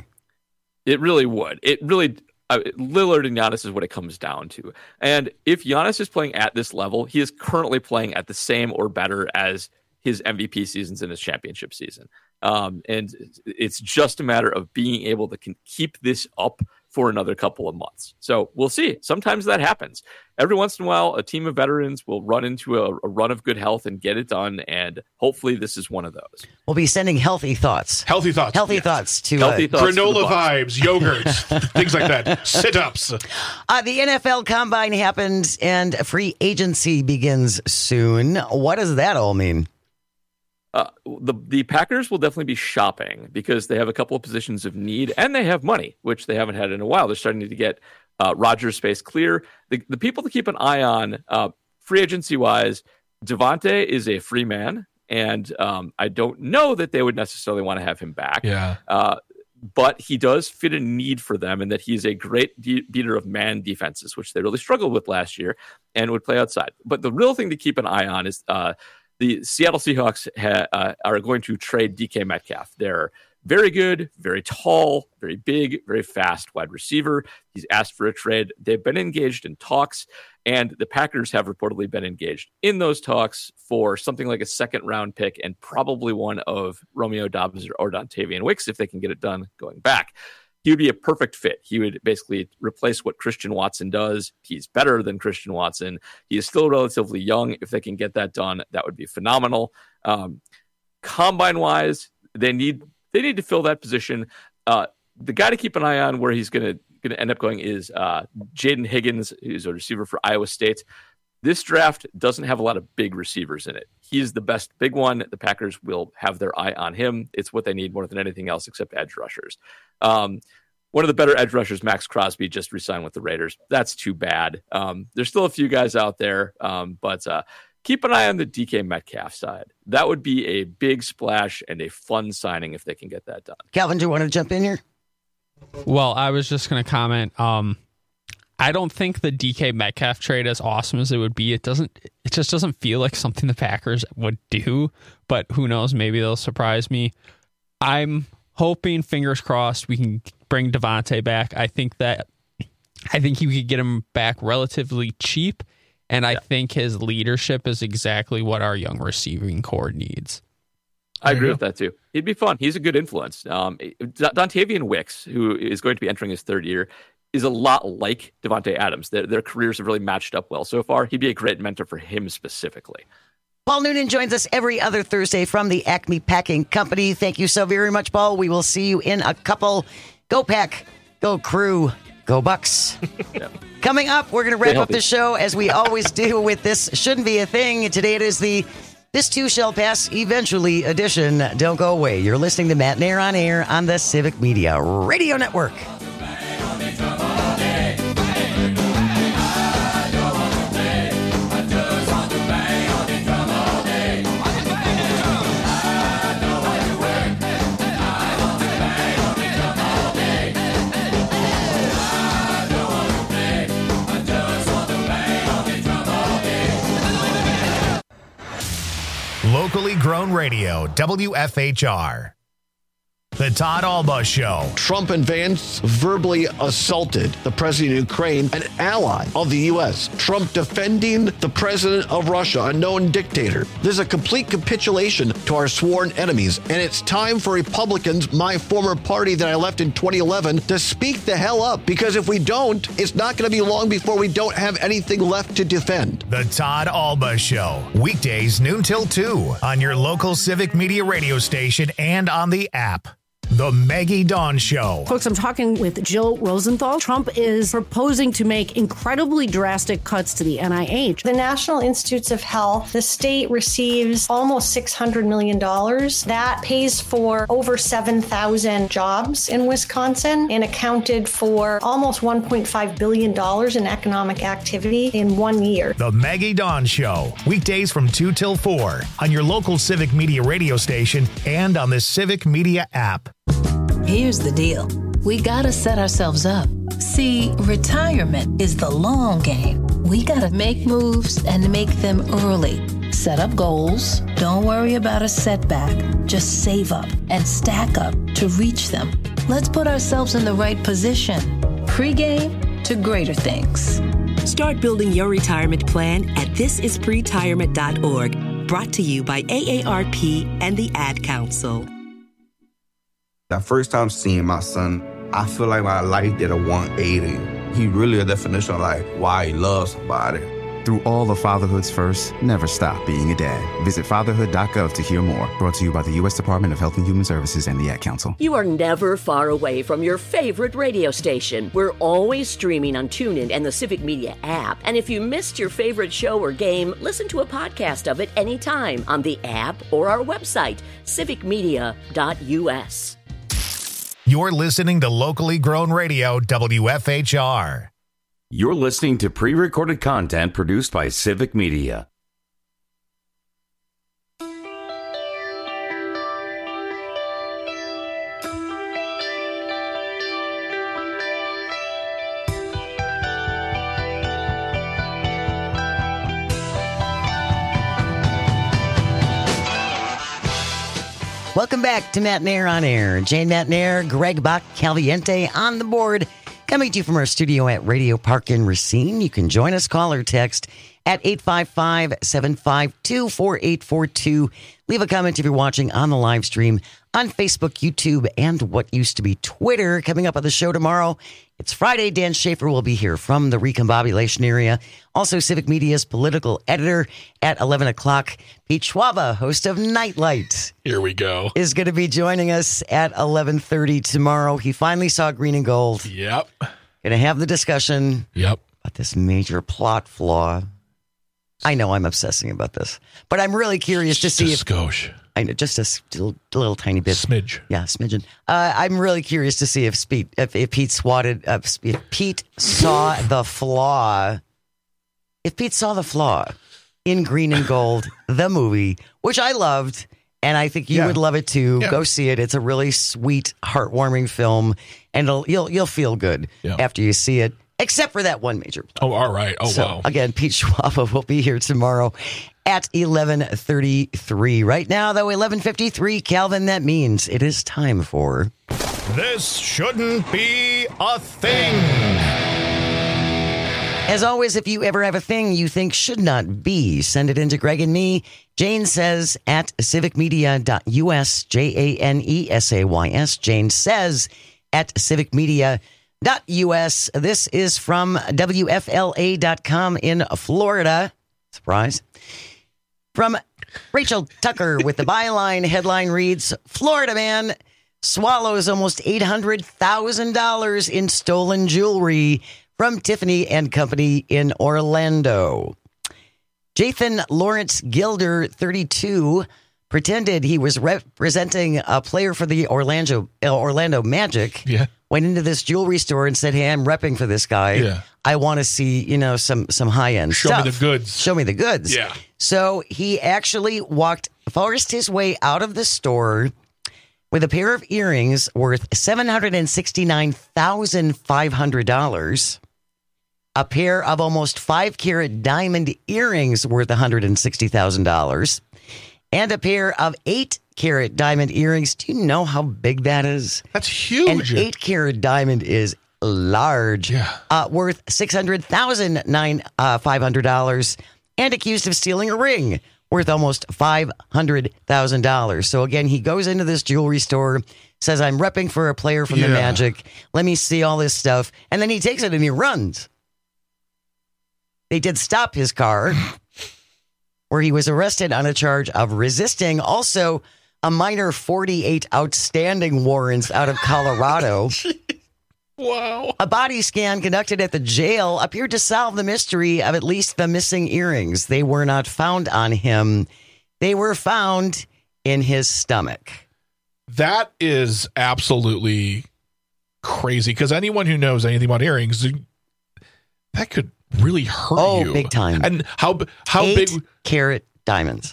It really would. It really, uh, Lillard and Giannis is what it comes down to. And if Giannis is playing at this level, he is currently playing at the same or better as his M V P seasons and his championship season. Um, and it's just a matter of being able to keep this up for another couple of months. So we'll see. Sometimes that happens. Every once in a while, a team of veterans will run into a, a run of good health and get it done. And hopefully this is one of those. We'll be sending healthy thoughts. Healthy thoughts. Healthy yes. thoughts to healthy uh, thoughts granola vibes, yogurts, things like that. Sit-ups. Uh, the N F L Combine happens and free agency begins soon. What does that all mean? Uh, the the Packers will definitely be shopping because they have a couple of positions of need and they have money, which they haven't had in a while. They're starting to get uh, Rodgers space clear. The, the people to keep an eye on, uh, free agency wise, Devontae is a free man, and um, I don't know that they would necessarily want to have him back. Yeah. Uh, but he does fit a need for them, and that he's a great de- beater of man defenses, which they really struggled with last year and would play outside. But the real thing to keep an eye on is uh, the Seattle Seahawks ha- uh, are going to trade D K Metcalf. They're very good, very tall, very big, very fast wide receiver. He's asked for a trade. They've been engaged in talks, and the Packers have reportedly been engaged in those talks for something like a second round pick and probably one of Romeo Dobbs or Dontavian Wicks if they can get it done going back. He would be a perfect fit. He would basically replace what Christian Watson does. He's better than Christian Watson. He is still relatively young. If they can get that done, that would be phenomenal. Um, Combine-wise, they need they need to fill that position. Uh, the guy to keep an eye on where he's going to going to end up going is uh, Jaden Higgins, who's a receiver for Iowa State. This draft doesn't have a lot of big receivers in it. He's the best big one. The Packers will have their eye on him. It's what they need more than anything else except edge rushers. Um, one of the better edge rushers, Max Crosby, just re-signed with the Raiders. That's too bad. Um, there's still a few guys out there, um, but uh, keep an eye on the D K Metcalf side. That would be a big splash and a fun signing if they can get that done. Calvin, do you want to jump in here? Well, I was just going to comment. Um, I don't think the D K Metcalf trade, as awesome as it would be, it doesn't. It just doesn't feel like something the Packers would do. But who knows? Maybe they'll surprise me. I'm hoping, fingers crossed, we can bring Devontae back. I think that I think you could get him back relatively cheap, and I yeah. think his leadership is exactly what our young receiving core needs. I agree with that too. He'd be fun. He's a good influence. Um, Dontavian Wicks, who is going to be entering his third year, is a lot like Devontae Adams. Their, their careers have really matched up well so far. He'd be a great mentor for him specifically. Paul Noonan joins us every other Thursday from the Acme Packing Company. Thank you so very much, Paul. We will see you in a couple. Go Pack, go Crew, go Bucks. Yeah. Coming up, we're going to wrap up the show as we always do with This Shouldn't Be a Thing. Today it is the This Too Shall Pass Eventually edition. Don't go away. You're listening to Matt Nair on Air on the Civic Media Radio Network. Locally grown radio, W F H R. The Todd Alba Show. Trump and Vance verbally assaulted the president of Ukraine, an ally of the U S. Trump defending the president of Russia, a known dictator. This is a complete capitulation to our sworn enemies, and it's time for Republicans, my former party that I left in twenty eleven, to speak the hell up, because if we don't, it's not going to be long before we don't have anything left to defend. The Todd Alba Show. Weekdays noon till two on your local Civic Media radio station and on the app. The Maggie Dawn Show. Folks, I'm talking with Jill Rosenthal. Trump is proposing to make incredibly drastic cuts to the N I H. The National Institutes of Health, the state receives almost six hundred million dollars. That pays for over seven thousand jobs in Wisconsin and accounted for almost one point five billion dollars in economic activity in one year. The Maggie Dawn Show. Weekdays from two till four on your local Civic Media radio station and on the Civic Media app. Here's the deal. We gotta set ourselves up. See, retirement is the long game. We gotta make moves and make them early. Set up goals. Don't worry about a setback. Just save up and stack up to reach them. Let's put ourselves in the right position. Pre-game to greater things. Start building your retirement plan at this is pretirement dot org. Brought to you by A A R P and the Ad Council. That first time seeing my son, I feel like my life did a one eighty. He really a definition of like why he loves somebody. Through all the fatherhood's first, never stop being a dad. Visit fatherhood dot gov to hear more. Brought to you by the U S Department of Health and Human Services and the Ad Council. You are never far away from your favorite radio station. We're always streaming on TuneIn and the Civic Media app. And if you missed your favorite show or game, listen to a podcast of it anytime on the app or our website, civic media dot U S. You're listening to locally grown radio, W F H R. You're listening to pre-recorded content produced by Civic Media. Welcome back to Matt Nair on Air. Jane Matt Nair, Greg Bach, Caliente on the board. Coming to you from our studio at Radio Park in Racine. You can join us, call or text at eight five five, seven five two, four eight four two. Leave a comment if you're watching on the live stream on Facebook, YouTube, and what used to be Twitter. Coming up on the show tomorrow, it's Friday. Dan Schaefer will be here from the recombobulation area. Also, Civic Media's political editor at eleven o'clock. Pete Schwaba, host of Nightlight. Here we go. Is going to be joining us at eleven thirty tomorrow. He finally saw Green and Gold. Yep. Going to have the discussion. Yep. About this major plot flaw. I know I'm obsessing about this, but I'm really curious to see if skosh. I know just a still, little tiny bit, smidge, yeah, smidgen. Uh, I'm really curious to see if Pete, if, if Pete swatted, uh, if Pete saw the flaw, if Pete saw the flaw in Green and Gold, the movie, which I loved, and I think you yeah. would love it too. Yeah. Go see it. It's a really sweet, heartwarming film, and it'll, you'll you'll feel good yeah. after you see it. Except for that one major plot. Oh, all right. Oh, so, wow. Again, Pete Schwaba will be here tomorrow at eleven thirty-three. Right now, though, eleven fifty-three. Calvin, that means it is time for... This shouldn't be a thing. As always, if you ever have a thing you think should not be, send it in to Greg and me. Jane says at civic media dot U S, J A N E S A Y S. Jane says at civic media dot U S. This is from W F L A dot com in Florida. Surprise. From Rachel Tucker with the byline. Headline reads, Florida man swallows almost eight hundred thousand dollars in stolen jewelry from Tiffany and Company in Orlando. Jathan Lawrence Gilder, thirty-two, pretended he was representing a player for the Orlando Orlando Magic. Yeah. Went into this jewelry store and said, hey, I'm repping for this guy. Yeah. I want to see, you know, some some high-end Show stuff. me the goods. Show me the goods. Yeah. So he actually walked, forced his way out of the store with a pair of earrings worth seven hundred sixty-nine thousand five hundred dollars, a pair of almost five-carat diamond earrings worth one hundred sixty thousand dollars, and a pair of eight carat diamond earrings. Do you know how big that is? That's huge. An eight carat diamond is large. Yeah. Uh, worth six hundred thousand five hundred dollars and accused of stealing a ring worth almost five hundred thousand dollars. So again, he goes into this jewelry store, says, I'm repping for a player from Yeah. the Magic. Let me see all this stuff. And then he takes it and he runs. They did stop his car, where he was arrested on a charge of resisting. Also, a minor forty-eight outstanding warrants out of Colorado. Wow. A body scan conducted at the jail appeared to solve the mystery of at least the missing earrings. They were not found on him. They were found in his stomach. That is absolutely crazy, because anyone who knows anything about earrings, that could really hurt oh, you. big time. And how how Eight big? carat diamonds.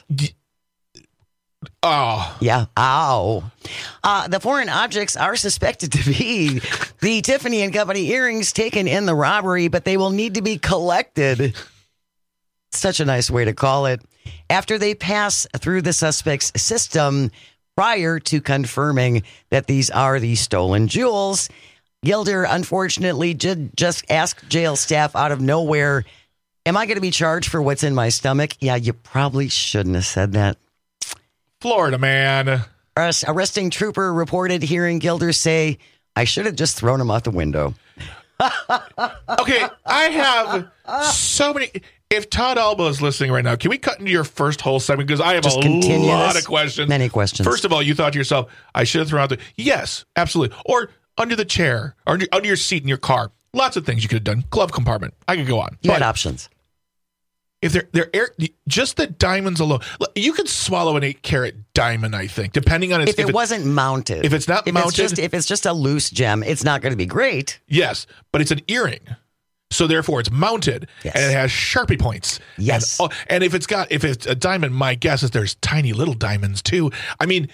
Oh. Yeah. Ow. Uh, the foreign objects are suspected to be the Tiffany and Company earrings taken in the robbery, but they will need to be collected. Such a nice way to call it. After they pass through the suspect's system prior to confirming that these are the stolen jewels, Gilder unfortunately did just ask jail staff out of nowhere, am I going to be charged for what's in my stomach? Yeah, you probably shouldn't have said that. Florida man. Arrest, arresting trooper reported hearing Gilder say, I should have just thrown him out the window. Okay, I have so many. If Todd Alba is listening right now, can we cut into your first whole segment? Because I have Just a continue lot this. of questions. Many questions. First of all, you thought to yourself, I should have thrown out the. Yes, absolutely. Or under the chair, or under, under your seat in your car. Lots of things you could have done. Glove compartment. I could go on. You But had options. if they're they're air, just the diamonds alone, you could swallow an eight carat diamond. I think, depending on its, If, it, wasn't mounted. if it's not if mounted, It's just, if it's just a loose gem, it's not going to be great. yes, but it's an earring. So therefore, it's mounted Yes. and it has Sharpie points. Yes. And, oh, and if it's got if it's a diamond, my guess is there's tiny little diamonds too. I mean,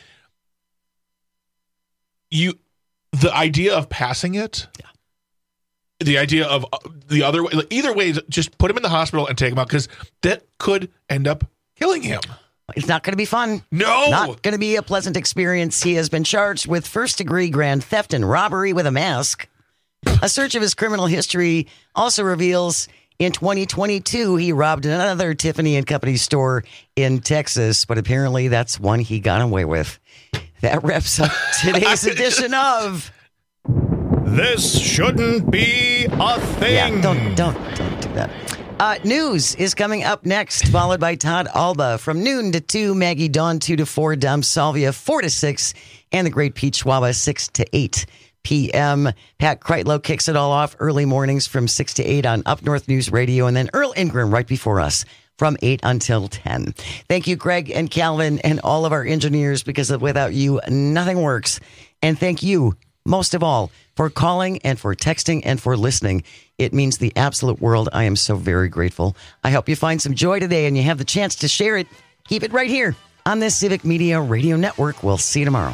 you the idea of passing it, Yeah. the idea of uh, the other way, either way, is just put him in the hospital and take him out, because that could end up killing him. It's not going to be fun. No, Not going to be a pleasant experience. He has been charged with first-degree grand theft and robbery with a mask. A search of his criminal history also reveals in twenty twenty-two he robbed another Tiffany and Company store in Texas, but apparently that's one he got away with. That wraps up today's edition of This Shouldn't Be a Thing. Yeah, don't don't don't do that. Uh, news is coming up next, followed by Todd Alba from noon to two, Maggie Dawn two to four, Dom Salvia four to six, and the great Pete Schwaba six to eight p.m. Pat Kreitlow kicks it all off early mornings from six to eight on Up North News Radio, and then Earl Ingram right before us from eight until ten. Thank you, Greg and Calvin and all of our engineers, because without you, nothing works. And thank you, most of all, for calling and for texting and for listening. It means the absolute world. I am so very grateful. I hope you find some joy today and you have the chance to share it. Keep it right here on this Civic Media Radio Network. We'll see you tomorrow.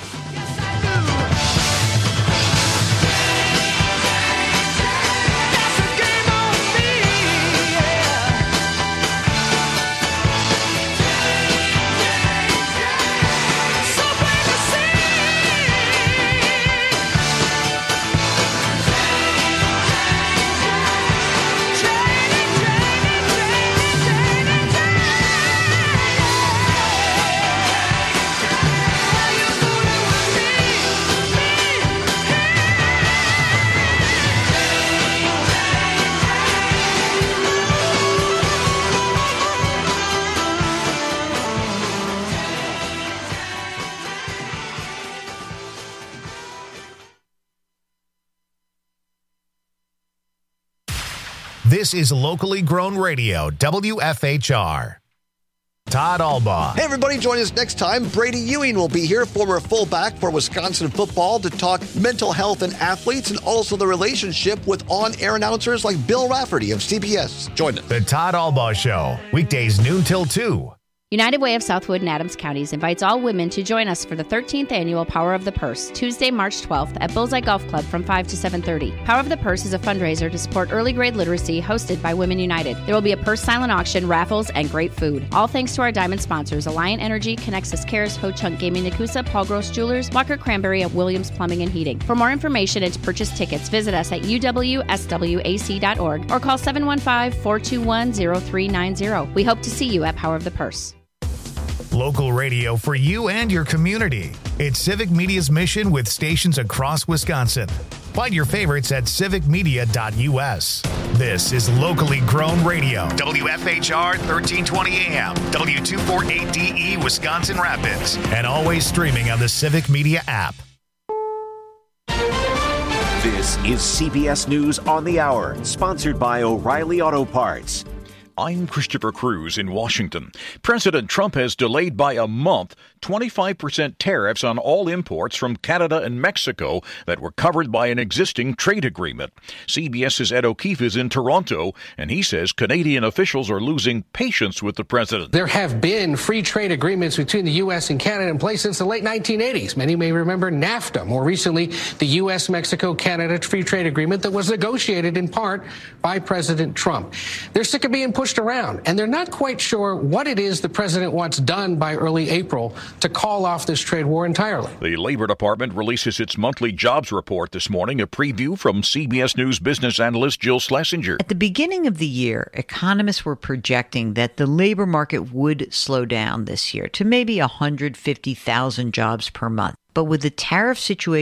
This is locally grown radio, W F H R. Todd Alba. Hey, everybody, join us next time. Brady Ewing will be here, former fullback for Wisconsin football, to talk mental health and athletes and also the relationship with on-air announcers like Bill Rafferty of C B S. Join us. The Todd Alba Show, weekdays noon till two United Way of Southwood and Adams Counties invites all women to join us for the thirteenth annual Power of the Purse, Tuesday, March twelfth at Bullseye Golf Club from five to seven thirty. Power of the Purse is a fundraiser to support early grade literacy hosted by Women United. There will be a purse silent auction, raffles, and great food. All thanks to our diamond sponsors, Alliant Energy, Connexus Cares, Ho Chunk Gaming Nakusa, Paul Gross Jewelers, Walker Cranberry, and Williams Plumbing and Heating. For more information and to purchase tickets, visit us at u w s w a c dot org or call seven one five, four two one, zero three nine zero. We hope to see you at Power of the Purse. Local radio for you and your community. It's Civic Media's mission with stations across Wisconsin. Find your favorites at civic media dot u s. This is locally grown radio. W F H R thirteen twenty A M, W two forty-eight D E, Wisconsin Rapids, and always streaming on the Civic Media app. This is C B S News on the Hour, sponsored by O'Reilly Auto Parts. I'm Christopher Cruz in Washington. President Trump has delayed by a month twenty-five percent tariffs on all imports from Canada and Mexico that were covered by an existing trade agreement. CBS's Ed O'Keefe is in Toronto, and he says Canadian officials are losing patience with the president. There have been free trade agreements between the U S and Canada in place since the late nineteen eighties. Many may remember NAFTA. More recently, the U S Mexico Canada free trade agreement that was negotiated in part by President Trump. They're sick of being pushed around, and they're not quite sure what it is the president wants done by early April to call off this trade war entirely. The Labor Department releases its monthly jobs report this morning, a preview from C B S News business analyst Jill Schlesinger. At the beginning of the year, economists were projecting that the labor market would slow down this year to maybe one hundred fifty thousand jobs per month. But with the tariff situation